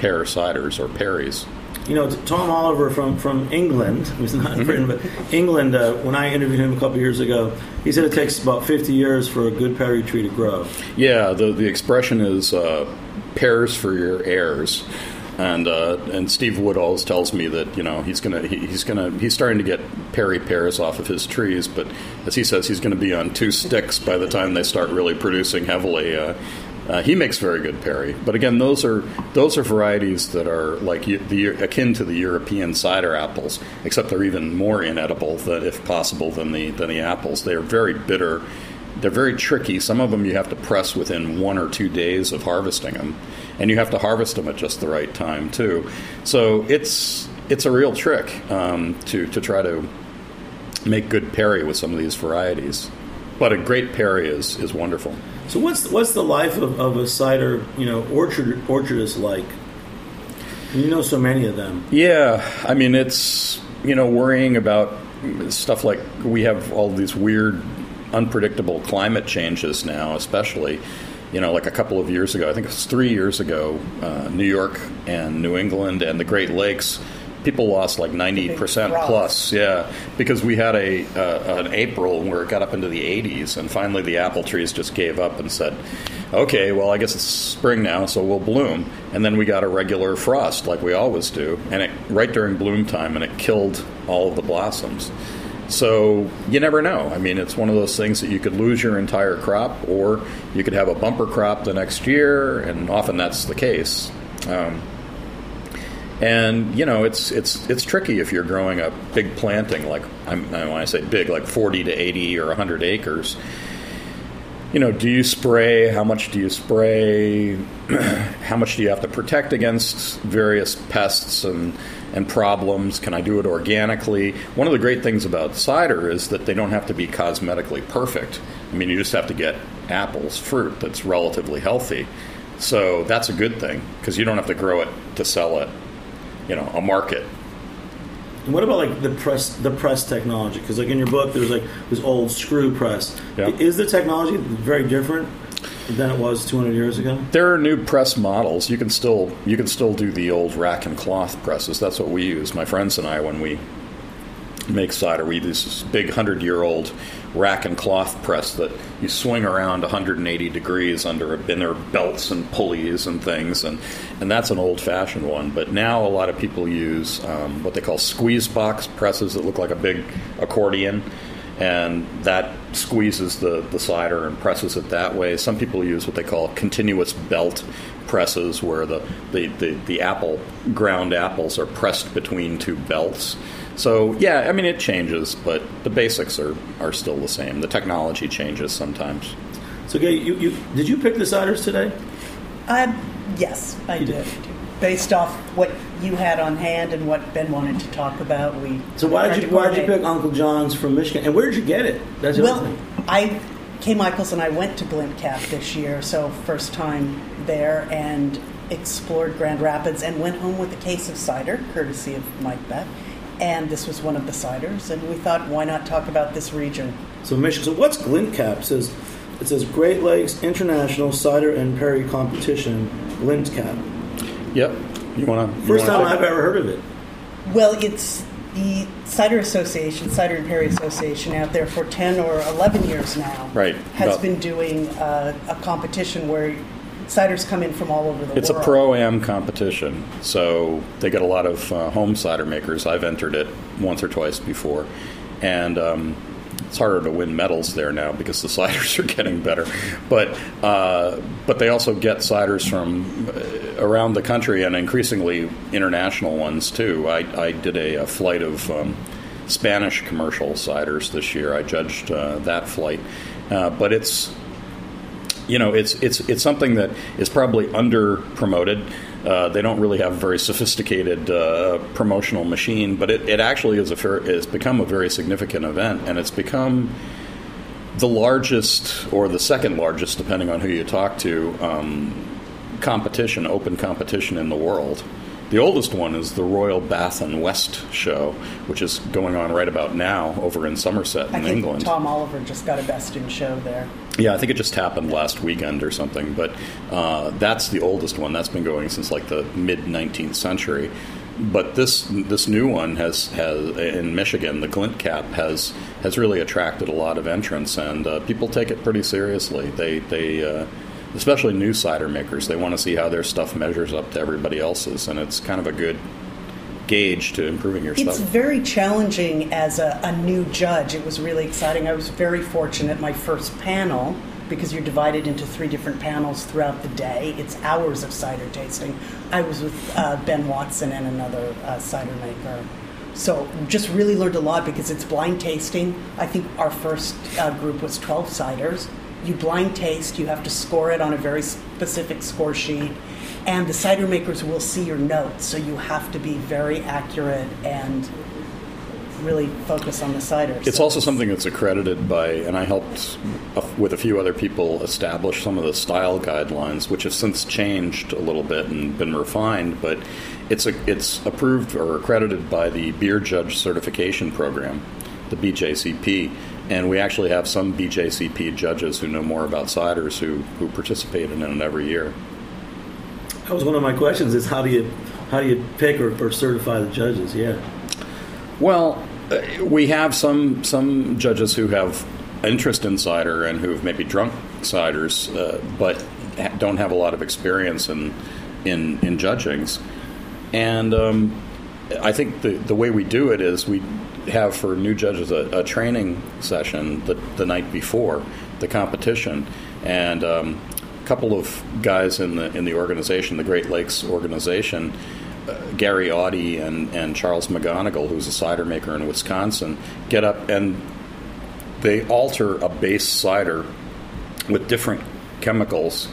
pear ciders or Perrys. You know, Tom Oliver from, from England, who's not Britain, but England, uh, when I interviewed him a couple of years ago, he said it takes about fifty years for a good Perry tree to grow. Yeah, the, the expression is uh, pears for your heirs. And uh, and Steve Wood always tells me that, you know, he's gonna he, he's gonna he's starting to get Perry pears off of his trees, but as he says, he's going to be on two sticks by the time they start really producing heavily. Uh, uh, he makes very good Perry, but again, those are those are varieties that are like the akin to the European cider apples, except they're even more inedible, than, if possible, than the than the apples. They are very bitter. They're very tricky. Some of them you have to press within one or two days of harvesting them, and you have to harvest them at just the right time too. So it's it's a real trick um, to to try to make good Perry with some of these varieties. But a great Perry is is wonderful. So what's what's the life of, of a cider, you know, orchard orchardist like? You know so many of them. Yeah, I mean, it's, you know, worrying about stuff like we have all these weird, unpredictable climate changes now, especially, you know, like a couple of years ago, I think it was three years ago, uh, New York and New England and the Great Lakes, people lost like ninety percent plus, yeah, because we had a uh, an April where it got up into the eighties, and finally the apple trees just gave up and said, okay, well, I guess it's spring now, so we'll bloom. And then we got a regular frost, like we always do, and it right during bloom time, and it killed all of the blossoms. So you never know. I mean, it's one of those things that you could lose your entire crop, or you could have a bumper crop the next year, and often that's the case. Um, and you know, it's it's it's tricky if you're growing a big planting, like I'm, when I say big, like forty to eighty or one hundred acres. You know, do you spray? How much do you spray? How much do you have to protect against various pests and and problems? Can I do it organically? One of the great things about cider is that they don't have to be cosmetically perfect. I mean, you just have to get apples, fruit that's relatively healthy. So that's a good thing, because you don't have to grow it to sell it, you know, a market. And what about like the press, the press technology? Because like in your book, there's like this old screw press. Yeah. Is the technology very different than it was two hundred years ago? There are new press models. You can still you can still do the old rack and cloth presses. That's what we use. My friends and I, when we make cider, we use this big hundred-year-old rack and cloth press that you swing around one hundred eighty degrees under a binner, belts and pulleys and things, and, and that's an old-fashioned one. But now a lot of people use um, what they call squeeze box presses that look like a big accordion, and that squeezes the, the cider and presses it that way. Some people use what they call continuous belt presses, where the, the, the, the apple ground apples are pressed between two belts. So, yeah, I mean, it changes, but the basics are, are still the same. The technology changes sometimes. So, Gay, you, you, did you pick the ciders today? Um, yes, I You did. did. Based off what you had on hand and what Ben wanted to talk about, we. So why tried did you to why did you coordinate. pick Uncle John's from Michigan? And where did you get it? That's the Well, other thing. I, Kay Michaels and I went to Glint Cap this year, so first time there, and explored Grand Rapids and went home with a case of cider, courtesy of Mike Beck. And this was one of the ciders, and we thought, why not talk about this region? So Michigan. So what's Glint Cap? It says it says Great Lakes International Cider and Perry Competition, Glint Cap. Yep. You want to? First time I've ever heard of it. Well, it's the Cider Association, Cider and Perry Association, out there for ten or eleven years now. Right. Has About- been doing uh, a competition where ciders come in from all over the It's world. a pro-am competition, so they get a lot of uh, home cider makers. I've entered it once or twice before, and um, it's harder to win medals there now because the ciders are getting better. But uh, but they also get ciders from uh, around the country, and increasingly international ones too. I, I did a, a flight of um, Spanish commercial ciders this year. I judged uh, that flight, uh, but it's. You know, it's it's it's something that is probably under promoted. Uh, they don't really have a very sophisticated uh, promotional machine, but it, it actually is a fair, it's become a very significant event, and it's become the largest or the second largest, depending on who you talk to, um, competition, open competition in the world. The oldest one is the Royal Bath and West Show, which is going on right about now over in Somerset in I think England. Tom Oliver just got a Best in Show there. Yeah, I think it just happened last weekend or something, but uh, that's the oldest one. That's been going since like the mid-nineteenth century. But this this new one has, has in Michigan, the Glint Cap has has really attracted a lot of entrants, and uh, people take it pretty seriously. They they uh, especially new cider makers, they want to see how their stuff measures up to everybody else's, and it's kind of a good gauge to improving your It's stuff. very challenging as a, a new judge. It was really exciting. I was very fortunate my first panel, because you're divided into three different panels throughout the day. It's hours of cider tasting. I was with uh, Ben Watson and another uh, cider maker. So just really learned a lot because it's blind tasting. I think our first uh, group was twelve ciders. You blind taste, you have to score it on a very specific score sheet, and the cider makers will see your notes, so you have to be very accurate and really focus on the cider. It's so also something that's accredited by, and I helped uh, with a few other people establish some of the style guidelines, which have since changed a little bit and been refined, but it's a, it's approved or accredited by the Beer Judge Certification Program, the B J C P, and we actually have some B J C P judges who know more about ciders who, who participate in it every year. That was one of my questions: is how do you how do you pick or, or certify the judges? Yeah. Well, uh, we have some some judges who have interest in cider and who've maybe drunk ciders, uh, but ha- don't have a lot of experience in in, in judgings. And um, I think the the way we do it is we have for new judges a, a training session the, the night before the competition, and um, a couple of guys in the in the organization, the Great Lakes organization, uh, Gary Audie and, and Charles McGonigal, who's a cider maker in Wisconsin, get up and they alter a base cider with different chemicals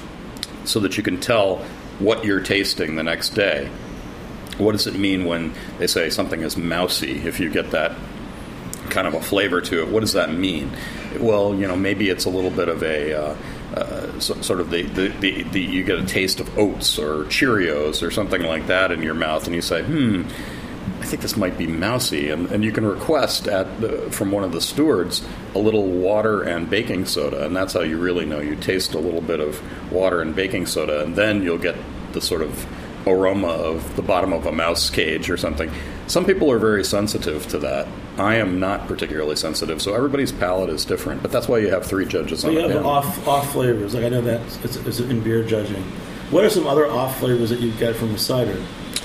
so that you can tell what you're tasting the next day. What does it mean when they say something is mousy? If you get that kind of a flavor to it, what does that mean? Well, you know, maybe it's a little bit of a uh, uh, so, sort of the, the, the, the you get a taste of oats or Cheerios or something like that in your mouth, and you say, hmm, I think this might be mousy, and, and you can request at the, from one of the stewards a little water and baking soda, and that's how you really know. You taste a little bit of water and baking soda, and then you'll get the sort of aroma of the bottom of a mouse cage or something. Some people are very sensitive to that. I am not particularly sensitive, so everybody's palate is different, but that's why you have three judges So on you a have panel. off off flavors. Like I know that it's, it's in beer judging. What are some other off flavors that you get from the cider?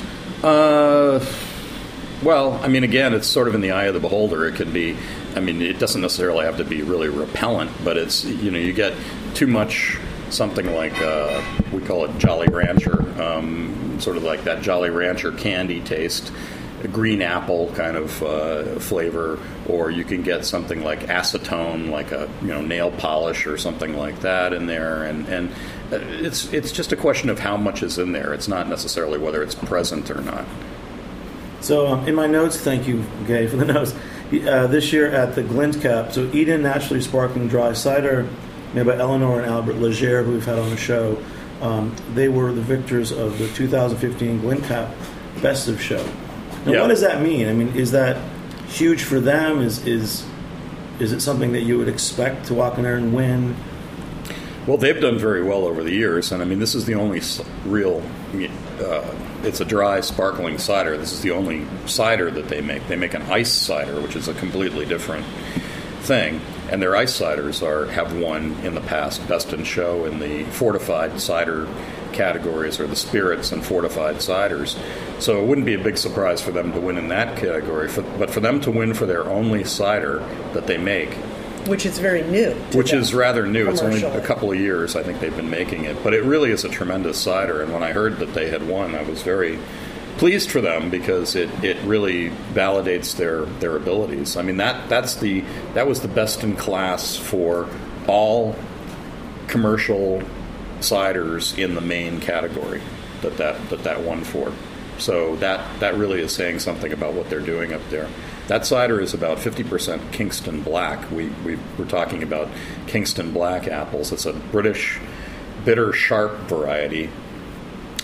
Uh, well, I mean, again, it's sort of in the eye of the beholder. It can be, I mean, it doesn't necessarily have to be really repellent, but it's, you know, you get too much something like, uh, we call it Jolly Rancher, um, sort of like that Jolly Rancher candy taste, a green apple kind of uh, flavor, or you can get something like acetone, like a, you know, nail polish or something like that in there, and, and it's it's just a question of how much is in there. It's not necessarily whether it's present or not. So um, in my notes, thank you, Gay, for the notes. Uh, this year at the Glint Cap, so Eden Naturally Sparkling Dry Cider, made by Eleanor and Albert Leger, who we've had on the show. Um, they were the victors of the two thousand fifteen Glint Cap Best of Show. Now, Yeah. what does that mean? I mean, is that huge for them? Is is is it something that you would expect to walk in there and win? Well, they've done very well over the years, and I mean, this is the only s- real, uh, it's a dry, sparkling cider. This is the only cider that they make. They make an ice cider, which is a completely different thing, and their ice ciders are have won in the past Best in Show in the fortified cider categories, or the spirits and fortified ciders. So it wouldn't be a big surprise for them to win in that category, for, but for them to win for their only cider that they make, which is very new. to which them, is rather new. It's only a commercially. couple of years, I think, they've been making it. But it really is a tremendous cider, and when I heard that they had won, I was very pleased for them, because it, it really validates their, their abilities. I mean, that that's the that was the best in class for all commercial ciders in the main category that that, that, that won for. So that, that really is saying something about what they're doing up there. That cider is about fifty percent Kingston Black. We, we we're talking about Kingston Black apples. It's a British bitter sharp variety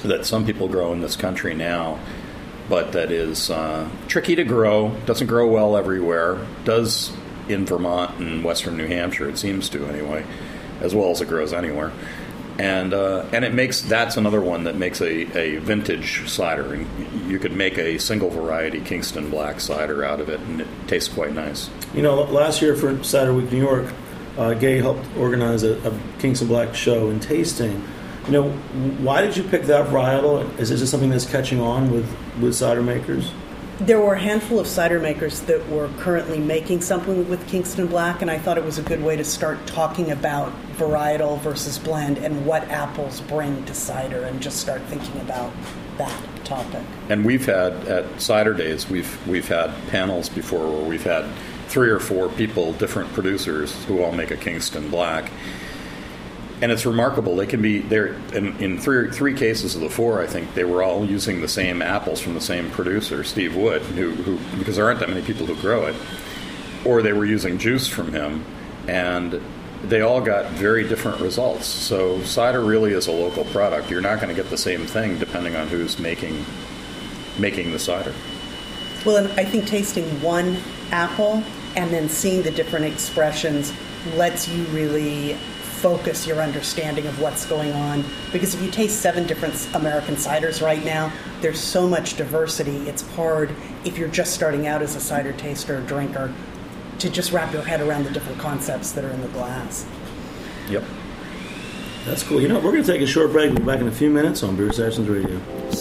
that some people grow in this country now, but that is uh, tricky to grow, doesn't grow well everywhere, does in Vermont and western New Hampshire, it seems to anyway, as well as it grows anywhere. And uh, and it makes, that's another one that makes a, a vintage cider. And you could make a single variety Kingston Black cider out of it, and it tastes quite nice. You know, last year for Cider Week New York, uh, Gay helped organize a, a Kingston Black show and tasting. You know, why did you pick that varietal? Is this something that's catching on with, with cider makers? There were a handful of cider makers that were currently making something with Kingston Black, and I thought it was a good way to start talking about varietal versus blend and what apples bring to cider, and just start thinking about that topic. And we've had, at Cider Days, we've we've had panels before where we've had three or four people, different producers, who all make a Kingston Black. And it's remarkable. They can be there in, in three three cases of the four. I think they were all using the same apples from the same producer, Steve Wood, who, who because there aren't that many people who grow it, or they were using juice from him, and they all got very different results. So cider really is a local product. You're not going to get the same thing depending on who's making making the cider. Well, and I think tasting one apple and then seeing the different expressions lets you really focus your understanding of what's going on, because if you taste seven different American ciders right now, there's so much diversity. It's hard, if you're just starting out as a cider taster or drinker, to just wrap your head around the different concepts that are in the glass. Yep. That's cool. You know, we're going to take a short break. We'll be back in a few minutes on Beer Sessions Radio.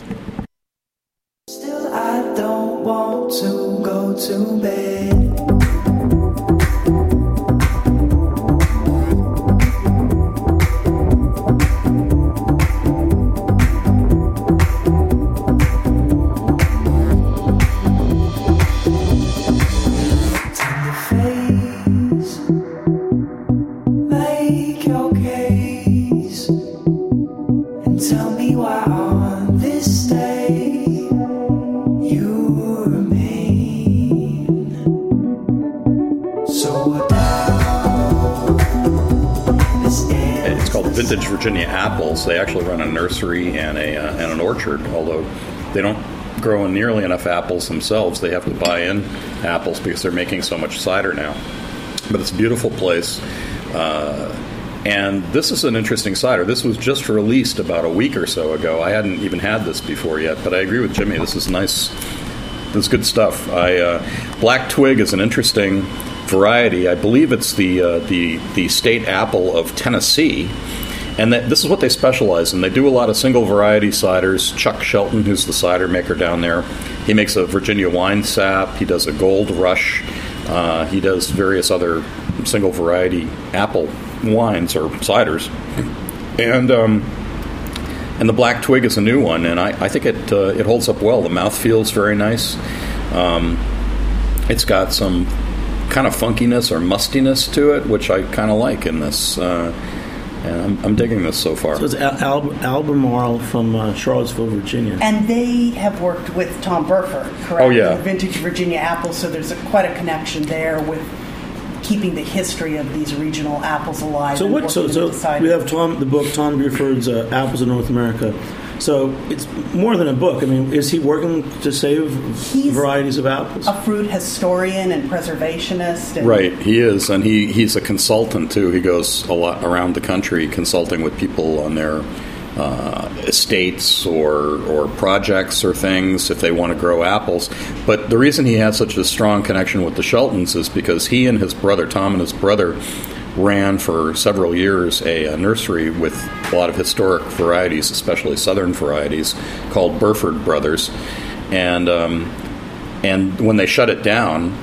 Still, I don't want to go to bed. Vintage Virginia apples. They actually run a nursery and a uh, and an orchard, although they don't grow nearly enough apples themselves. They have to buy in apples because they're making so much cider now. But it's a beautiful place. Uh, and this is an interesting cider. This was just released about a week or so ago. I hadn't even had this before yet, but I agree with Jimmy. This is nice. This is good stuff. I, uh, Black Twig is an interesting variety. I believe it's the uh, the the state apple of Tennessee. And that, this is what they specialize in. They do a lot of single variety ciders. Chuck Shelton, who's the cider maker down there, he makes a Virginia wine sap. He does a Gold Rush. Uh, he does various other single variety apple wines or ciders. And um, and the Black Twig is a new one, and I, I think it uh, it holds up well. The mouth feels very nice. Um, it's got some kind of funkiness or mustiness to it, which I kind of like in this. Uh, And I'm, I'm digging this so far. So it's Al- Al- Albemarle from uh, Charlottesville, Virginia. And they have worked with Tom Burford, correct? Oh, yeah. In Vintage Virginia apples, so there's a, quite a connection there with keeping the history of these regional apples alive. So what? So, so we have Tom, the book, Tom Burford's uh, Apples of North America. So it's more than a book. I mean, is he working to save He's varieties of apples? A fruit historian and preservationist. And right, he is, and he, he's a consultant too. He goes a lot around the country consulting with people on their uh, estates or or projects or things if they want to grow apples. But the reason he has such a strong connection with the Sheltons is because he and his brother, Tom and his brother, ran for several years a, a nursery with a lot of historic varieties, especially southern varieties, called Burford Brothers. And um, and when they shut it down,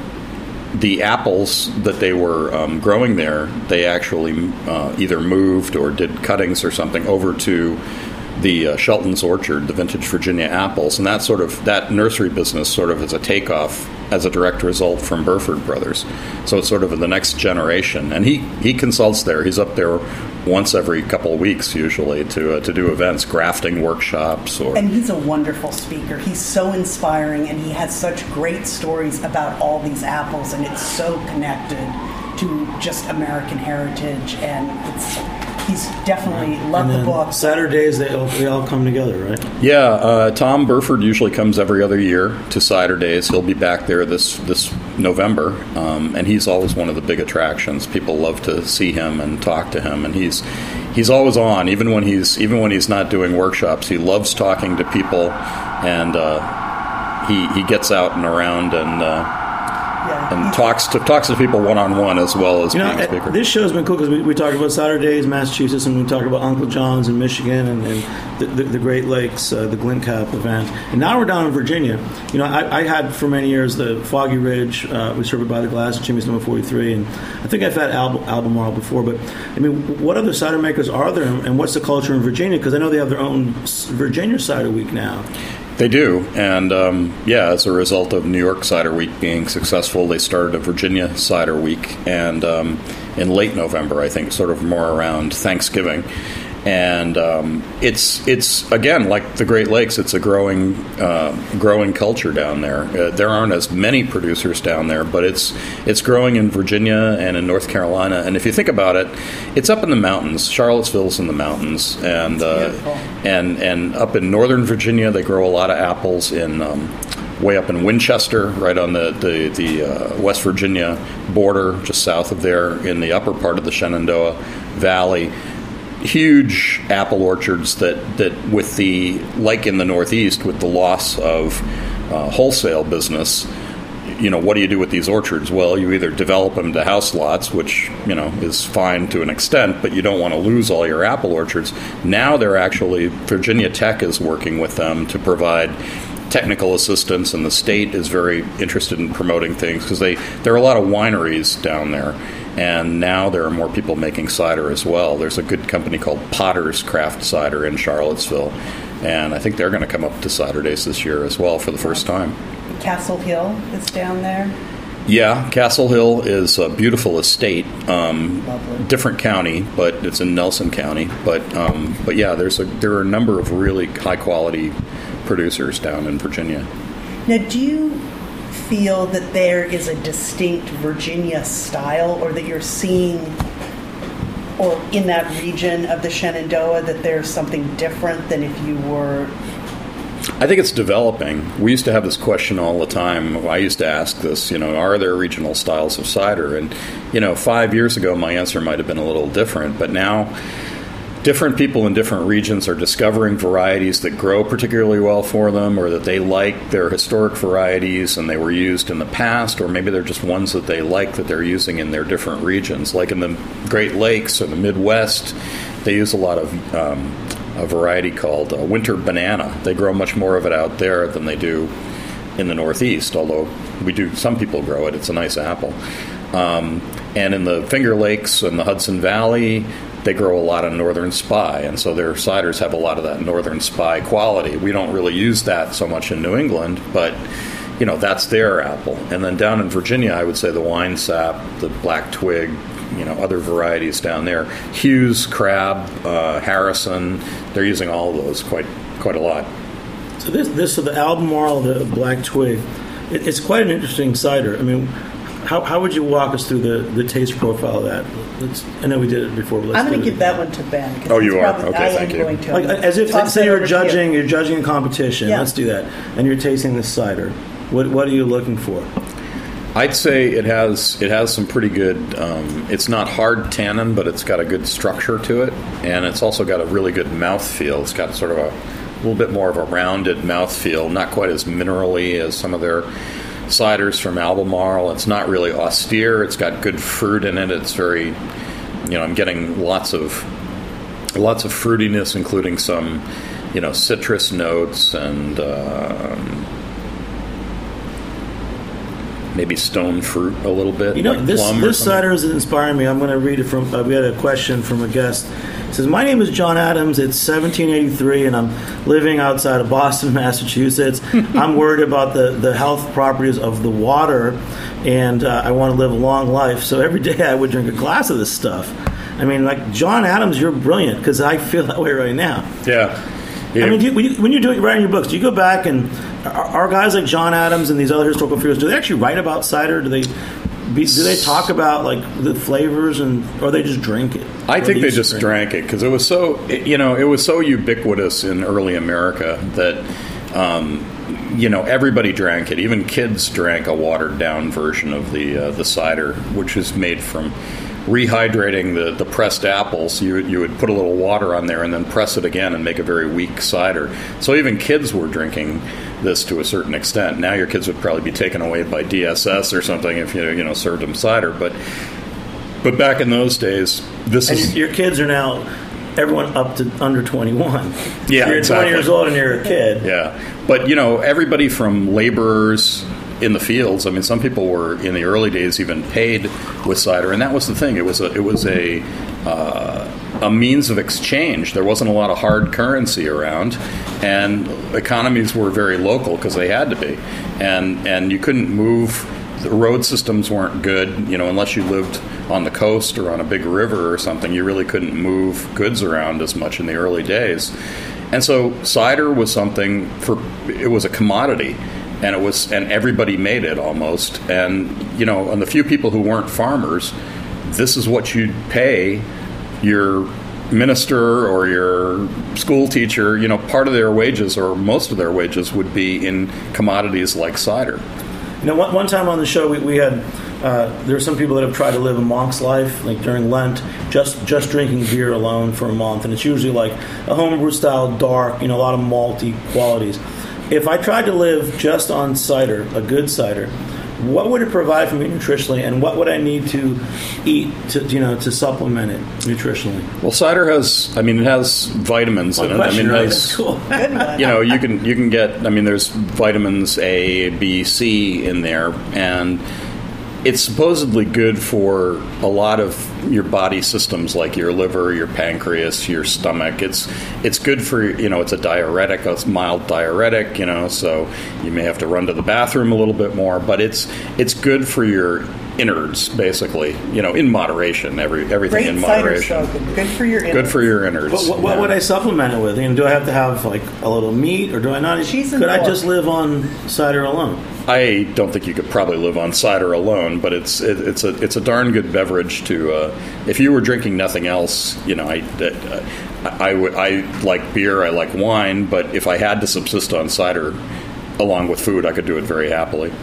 the apples that they were um, growing there, they actually uh, either moved or did cuttings or something over to the uh, Shelton's Orchard, the Vintage Virginia apples, and that sort of that nursery business sort of is a takeoff as a direct result from Burford Brothers. So it's sort of the next generation, and he, he consults there. He's up there once every couple of weeks usually to uh, to do events, grafting workshops, or and he's a wonderful speaker. He's so inspiring, and he has such great stories about all these apples, and it's so connected to just American heritage, and it's he's definitely loved And the then book. Saturdays, they all, they all come together, right? Yeah, uh, Tom Burford usually comes every other year to Cider Days. He'll be back there this this November, um, and he's always one of the big attractions. People love to see him and talk to him, and he's he's always on, even when he's even when he's not doing workshops. He loves talking to people, and uh, he he gets out and around and. Uh, Yeah. And talks to talks to people one on one as well as You know, being a speaker. this show's been cool because we, we talked about Saturdays, Massachusetts, and we talked about Uncle John's in Michigan, and, and the, the, the Great Lakes, uh, the Glencap event. And now we're down in Virginia. You know, I, I had for many years the Foggy Ridge, uh, we served it by the glass, Jimmy's number forty-three, and I think I've had Al- Albemarle before. But I mean, what other cider makers are there, and what's the culture in Virginia? Because I know they have their own Virginia Cider Week now. They do, and um, yeah, as a result of New York Cider Week being successful, they started a Virginia Cider Week, and um, in late November, I think, sort of more around Thanksgiving. And um, it's it's again like the Great Lakes. It's a growing uh, growing culture down there. Uh, there aren't as many producers down there, but it's it's growing in Virginia and in North Carolina. And if you think about it, it's up in the mountains. Charlottesville's in the mountains, and uh, and and up in Northern Virginia, they grow a lot of apples in. Um, way up in Winchester, right on the the, the uh, West Virginia border, just south of there, in the upper part of the Shenandoah Valley. Huge apple orchards that, that with the, like in the Northeast, with the loss of uh, wholesale business, you know, what do you do with these orchards? Well, you either develop them to house lots, which, you know, is fine to an extent, but you don't want to lose all your apple orchards. Now they're actually, Virginia Tech is working with them to provide technical assistance, and the state is very interested in promoting things because they there are a lot of wineries down there, and now there are more people making cider as well. There's a good company called Potter's Craft Cider in Charlottesville, and I think they're going to come up to Cider Days this year as well for the first time. Castle Hill is down there. Yeah, Castle Hill is a beautiful estate, um, different county, but it's in Nelson County. But um, but yeah, there's a there are a number of really high quality producers down in Virginia. Now, do you feel that there is a distinct Virginia style, or that you're seeing, or in that region of the Shenandoah, that there's something different than if you were? I think it's developing. We used to have this question all the time. I used to ask this, you know, are there regional styles of cider? And, you know, five years ago, my answer might have been a little different, but now different people in different regions are discovering varieties that grow particularly well for them, or that they like their historic varieties and they were used in the past, or maybe they're just ones that they like that they're using in their different regions. Like in the Great Lakes or the Midwest, they use a lot of um, a variety called uh, winter banana. They grow much more of it out there than they do in the Northeast, although we do, some people grow it. It's a nice apple. Um, and in the Finger Lakes and the Hudson Valley, they grow a lot of Northern Spy, and so their ciders have a lot of that Northern Spy quality. We don't really use that so much in New England, but, you know, that's their apple. And then down in Virginia, I would say the Wine Sap, the Black Twig, you know, other varieties down there. Hughes, Crab, uh, Harrison, they're using all of those quite quite a lot. So this, this so the Albemarle, the Black Twig, it, it's quite an interesting cider. I mean, How, how would you walk us through the, the taste profile of that? Let's, I know we did it before, but let's I'm going do to it give that one to Ben. 'cause Oh, you it's are? probably- Okay, I thank am you. going to. Like, as if, Toss say that you're over to you. judging, you're judging a competition. Yeah. Let's do that. And you're tasting this cider. What what are you looking for? I'd say it has it has some pretty good. Um, it's not hard tannin, but it's got a good structure to it, and it's also got a really good mouthfeel. It's got sort of a little bit more of a rounded mouthfeel, not quite as minerally as some of their ciders from Albemarle. It's not really austere. It's got good fruit in it. It's very, you know, I'm getting lots of lots of fruitiness, including some, you know, citrus notes and um, maybe stone fruit a little bit. You know, like this plum or this something. cider is inspiring me. I'm going to read it from. Uh, we had a question from a guest. It says, "My name is John Adams. It's seventeen eighty-three, and I'm living outside of Boston, Massachusetts. I'm worried about the, the health properties of the water, and uh, I want to live a long life. So every day I would drink a glass of this stuff." I mean, like, John Adams, you're brilliant, because I feel that way right now. Yeah. yeah. I mean, do you, when, you, when you're doing writing your books, do you go back and are, are guys like John Adams and these other historical figures, do they actually write about cider? Do they Be, do they talk about like the flavors, and or they just drink it? I Or think they used to just drink drank it because it was so, it- you know, it was so ubiquitous in early America that, um, you know, everybody drank it. Even kids drank a watered down version of the uh, the cider, which is made from rehydrating the, the pressed apples. You you would put a little water on there and then press it again and make a very weak cider. So even kids were drinking this to a certain extent. Now your kids would probably be taken away by D S S or something if you you know served them cider. But but back in those days, this And is your your kids are now everyone up to under twenty-one. Yeah, so you're exactly. twenty years old and you're a kid. yeah. But you know everybody from laborers in the fields. I mean, some people were in the early days even paid with cider, and that was the thing. It was a it was a uh, a means of exchange. There wasn't a lot of hard currency around, and economies were very local because they had to be, and and you couldn't move. The road systems weren't good, you know, unless you lived on the coast or on a big river or something. You really couldn't move goods around as much in the early days, and so cider was something for. It was a commodity. And it was, and everybody made it almost. And you know, and the few people who weren't farmers, this is what you'd pay your minister or your school teacher. You know, part of their wages or most of their wages would be in commodities like cider. You know, one, one time on the show, we, we had uh, there are some people that have tried to live a monk's life, like during Lent, just just drinking beer alone for a month, and it's usually like a homebrew style, dark, you know, a lot of malty qualities. If I tried to live just on cider, a good cider, what would it provide for me nutritionally, and what would I need to eat to, you know, to supplement it nutritionally? Well, cider has, I mean, it has vitamins One in it. question, I mean, right? it has, That's cool. you know, you can you can get. I mean, there's vitamins A, B, C in there, and it's supposedly good for a lot of your body systems, like your liver, your pancreas, your stomach. It's it's good for, you know, it's a diuretic, a mild diuretic, you know, so you may have to run to the bathroom a little bit more, but it's it's good for your innards, basically, you know, in moderation. Every everything Great in cider, moderation. so good for your innards. Good for your innards. What, what, what yeah. would I supplement it with? I mean, do I have to have like a little meat, or do I not? Cheese and Could I pork. just live on cider alone? I don't think you could probably live on cider alone, but it's it, it's a it's a darn good beverage to. Uh, if you were drinking nothing else, you know, I, uh, I, I would I like beer, I like wine, but if I had to subsist on cider along with food, I could do it very happily.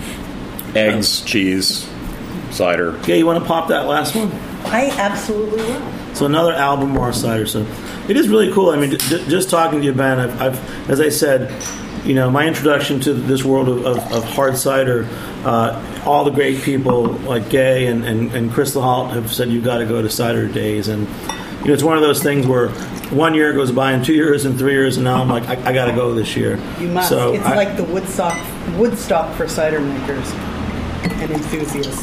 Eggs, cheese, cider. Okay, you want to pop that last one? I absolutely will. So another Albemarle cider. So it is really cool. I mean, j- just talking to you, Ben, I've, I've, as I said, you know, my introduction to this world of, of, of hard cider, uh, all the great people like Gay and, and, and Crystal Halt have said you've got to go to cider days. And, you know, it's one of those things where one year goes by and two years and three years, and now I'm like, I, I got to go this year. You must. So it's I- like the Woodstock, Woodstock for cider makers and enthusiasts.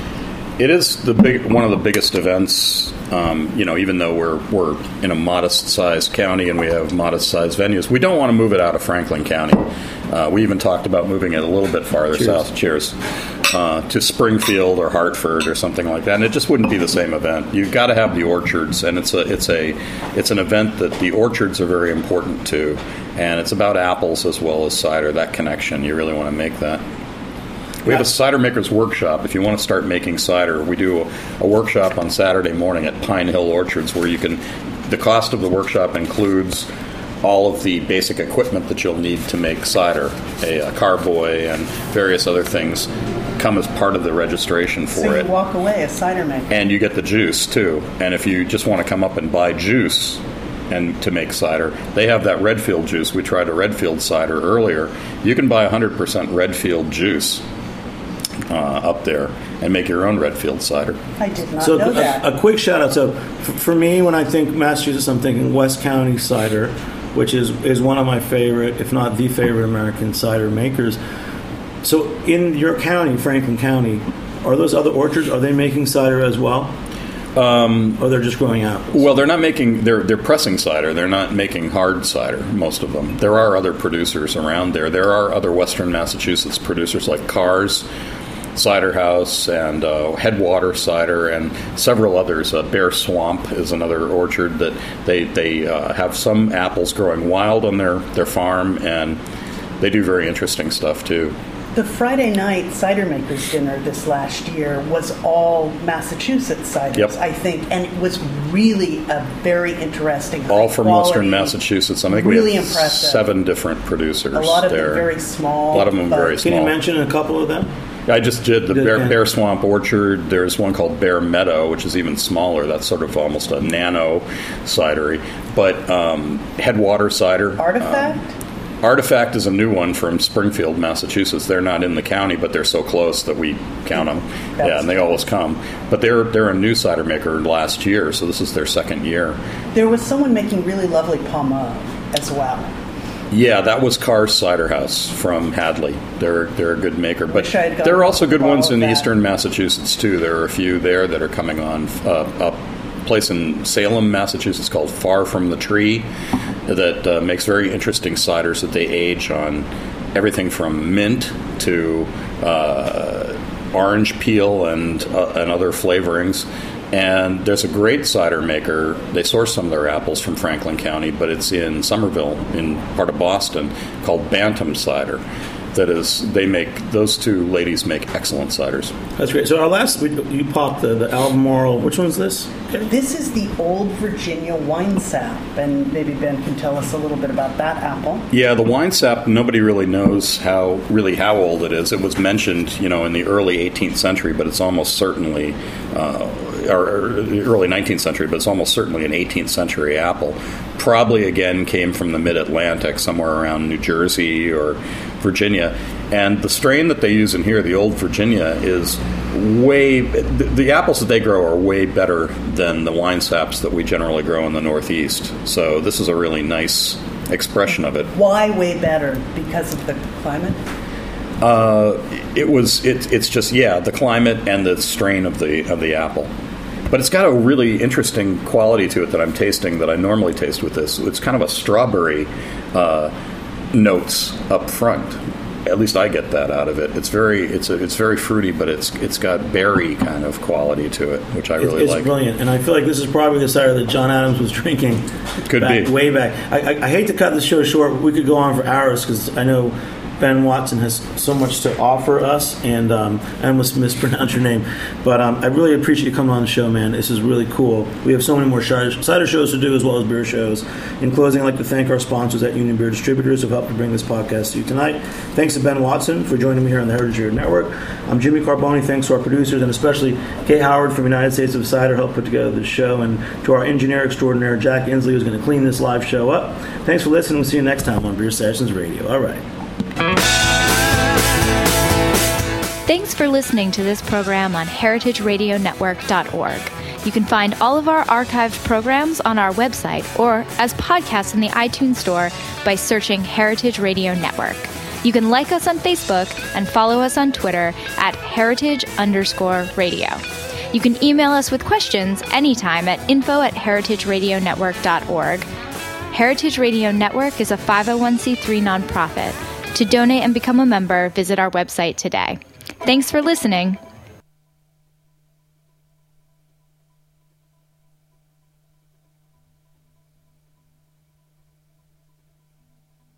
It is the big one of the biggest events. Um, you know, even though we're we're in a modest-sized county and we have modest-sized venues, we don't want to move it out of Franklin County. Uh, we even talked about moving it a little bit farther Cheers. south. Cheers. Uh, to Springfield or Hartford or something like that, and it just wouldn't be the same event. You've got to have the orchards, and it's a it's a it's an event that the orchards are very important to, and it's about apples as well as cider. That connection, you really want to make that. We have a cider maker's workshop. If you want to start making cider, we do a, a workshop on Saturday morning at Pine Hill Orchards where you can, the cost of the workshop includes all of the basic equipment that you'll need to make cider, a, a carboy and various other things come as part of the registration for So it. you walk away a cider maker. And you get the juice, too. And if you just want to come up and buy juice and to make cider, they have that Redfield juice. We tried a Redfield cider earlier. You can buy one hundred percent Redfield juice uh, up there and make your own Redfield cider. I did not So know a, that. a quick shout out. So f- for me, when I think Massachusetts, I'm thinking West County cider, which is, is one of my favorite, if not the favorite American cider makers. So in your county, Franklin County, are those other orchards, are they making cider as well? Um, or they're just growing apples? Well, they're not making, they're they're pressing cider. They're not making hard cider, most of them. There are other producers around there. There are other Western Massachusetts producers like Carr's Cider House and uh, Headwater Cider and several others. Uh, Bear Swamp is another orchard that they, they uh, have some apples growing wild on their, their farm, and they do very interesting stuff too. The Friday night cider makers dinner this last year was all Massachusetts ciders, yep. I think, and it was really a very interesting. All from quality, Western Massachusetts. I think really we have impressive. seven different producers. A lot of there. them very small. A lot of them very small. Can you mention a couple of them? I just did the Good, Bear, yeah. Bear Swamp Orchard. There's one called Bear Meadow, which is even smaller. That's sort of almost a nano cidery. But um, Headwater Cider. Artifact? Um, Artifact is a new one from Springfield, Massachusetts. They're not in the county, but they're so close that we count them. That's yeah, and they always come. But they're they're a new cider maker last year, so this is their second year. There was someone making really lovely pommeau as well. Yeah, that was Carr's Cider House from Hadley. They're they're a good maker, but Wish I had there are also good gotten ones in that. eastern Massachusetts too. There are a few there that are coming on. Uh, a place in Salem, Massachusetts called Far From the Tree that uh, makes very interesting ciders that they age on everything from mint to uh, orange peel and uh, and other flavorings. And there's a great cider maker. They source some of their apples from Franklin County, but it's in Somerville, in part of Boston, called Bantam Cider. That is, they make, those two ladies make excellent ciders. That's great. So our last, we, you popped the, the Albemarle. Which one's this? Okay. This is the Old Virginia wine sap, and maybe Ben can tell us a little bit about that apple. Yeah, the wine sap, nobody really knows how really how old it is. It was mentioned, you know, in the early eighteenth century, but it's almost certainly, uh, or, or the early nineteenth century, but it's almost certainly an eighteenth century apple. Probably, again, came from the mid-Atlantic, somewhere around New Jersey or Virginia. And the strain that they use in here, the Old Virginia, is way... The, the apples that they grow are way better than the wine saps that we generally grow in the Northeast. So this is a really nice expression of it. Why way better? Because of the climate? Uh, it was... It, it's just, yeah, the climate and the strain of the of the apple. But it's got a really interesting quality to it that I'm tasting that I normally taste with this. It's kind of a strawberry uh, notes up front. At least I get that out of it. It's very it's a, it's very fruity, but it's it's got berry kind of quality to it, which I really it's like. It's brilliant, and I feel like this is probably the cider that John Adams was drinking. Could back, be way back. I, I, I hate to cut the show short. We could go on for hours because I know Ben Watson has so much to offer us, and um, I almost mispronounced your name, but um, I really appreciate you coming on the show, man. This is really cool. We have so many more cider shows to do as well as beer shows. In closing, I'd like to thank our sponsors at Union Beer Distributors who have helped to bring this podcast to you tonight. Thanks to Ben Watson for joining me here on the Heritage Radio Network. I'm Jimmy Carboni. Thanks to our producers, and especially Kay Howard from United States of Cider helped put together this show, and to our engineer extraordinaire, Jack Inslee, who's going to clean this live show up. Thanks for listening. We'll see you next time on Beer Sessions Radio. All right. Thanks for listening to this program on heritage radio network dot org. You can find all of our archived programs on our website or as podcasts in the iTunes Store by searching Heritage Radio Network. You can like us on Facebook and follow us on Twitter at heritage underscore radio. You can email us with questions anytime at info at heritage radio network dot org. Heritage Radio Network is a five oh one c three nonprofit. To donate and become a member, visit our website today. Thanks for listening.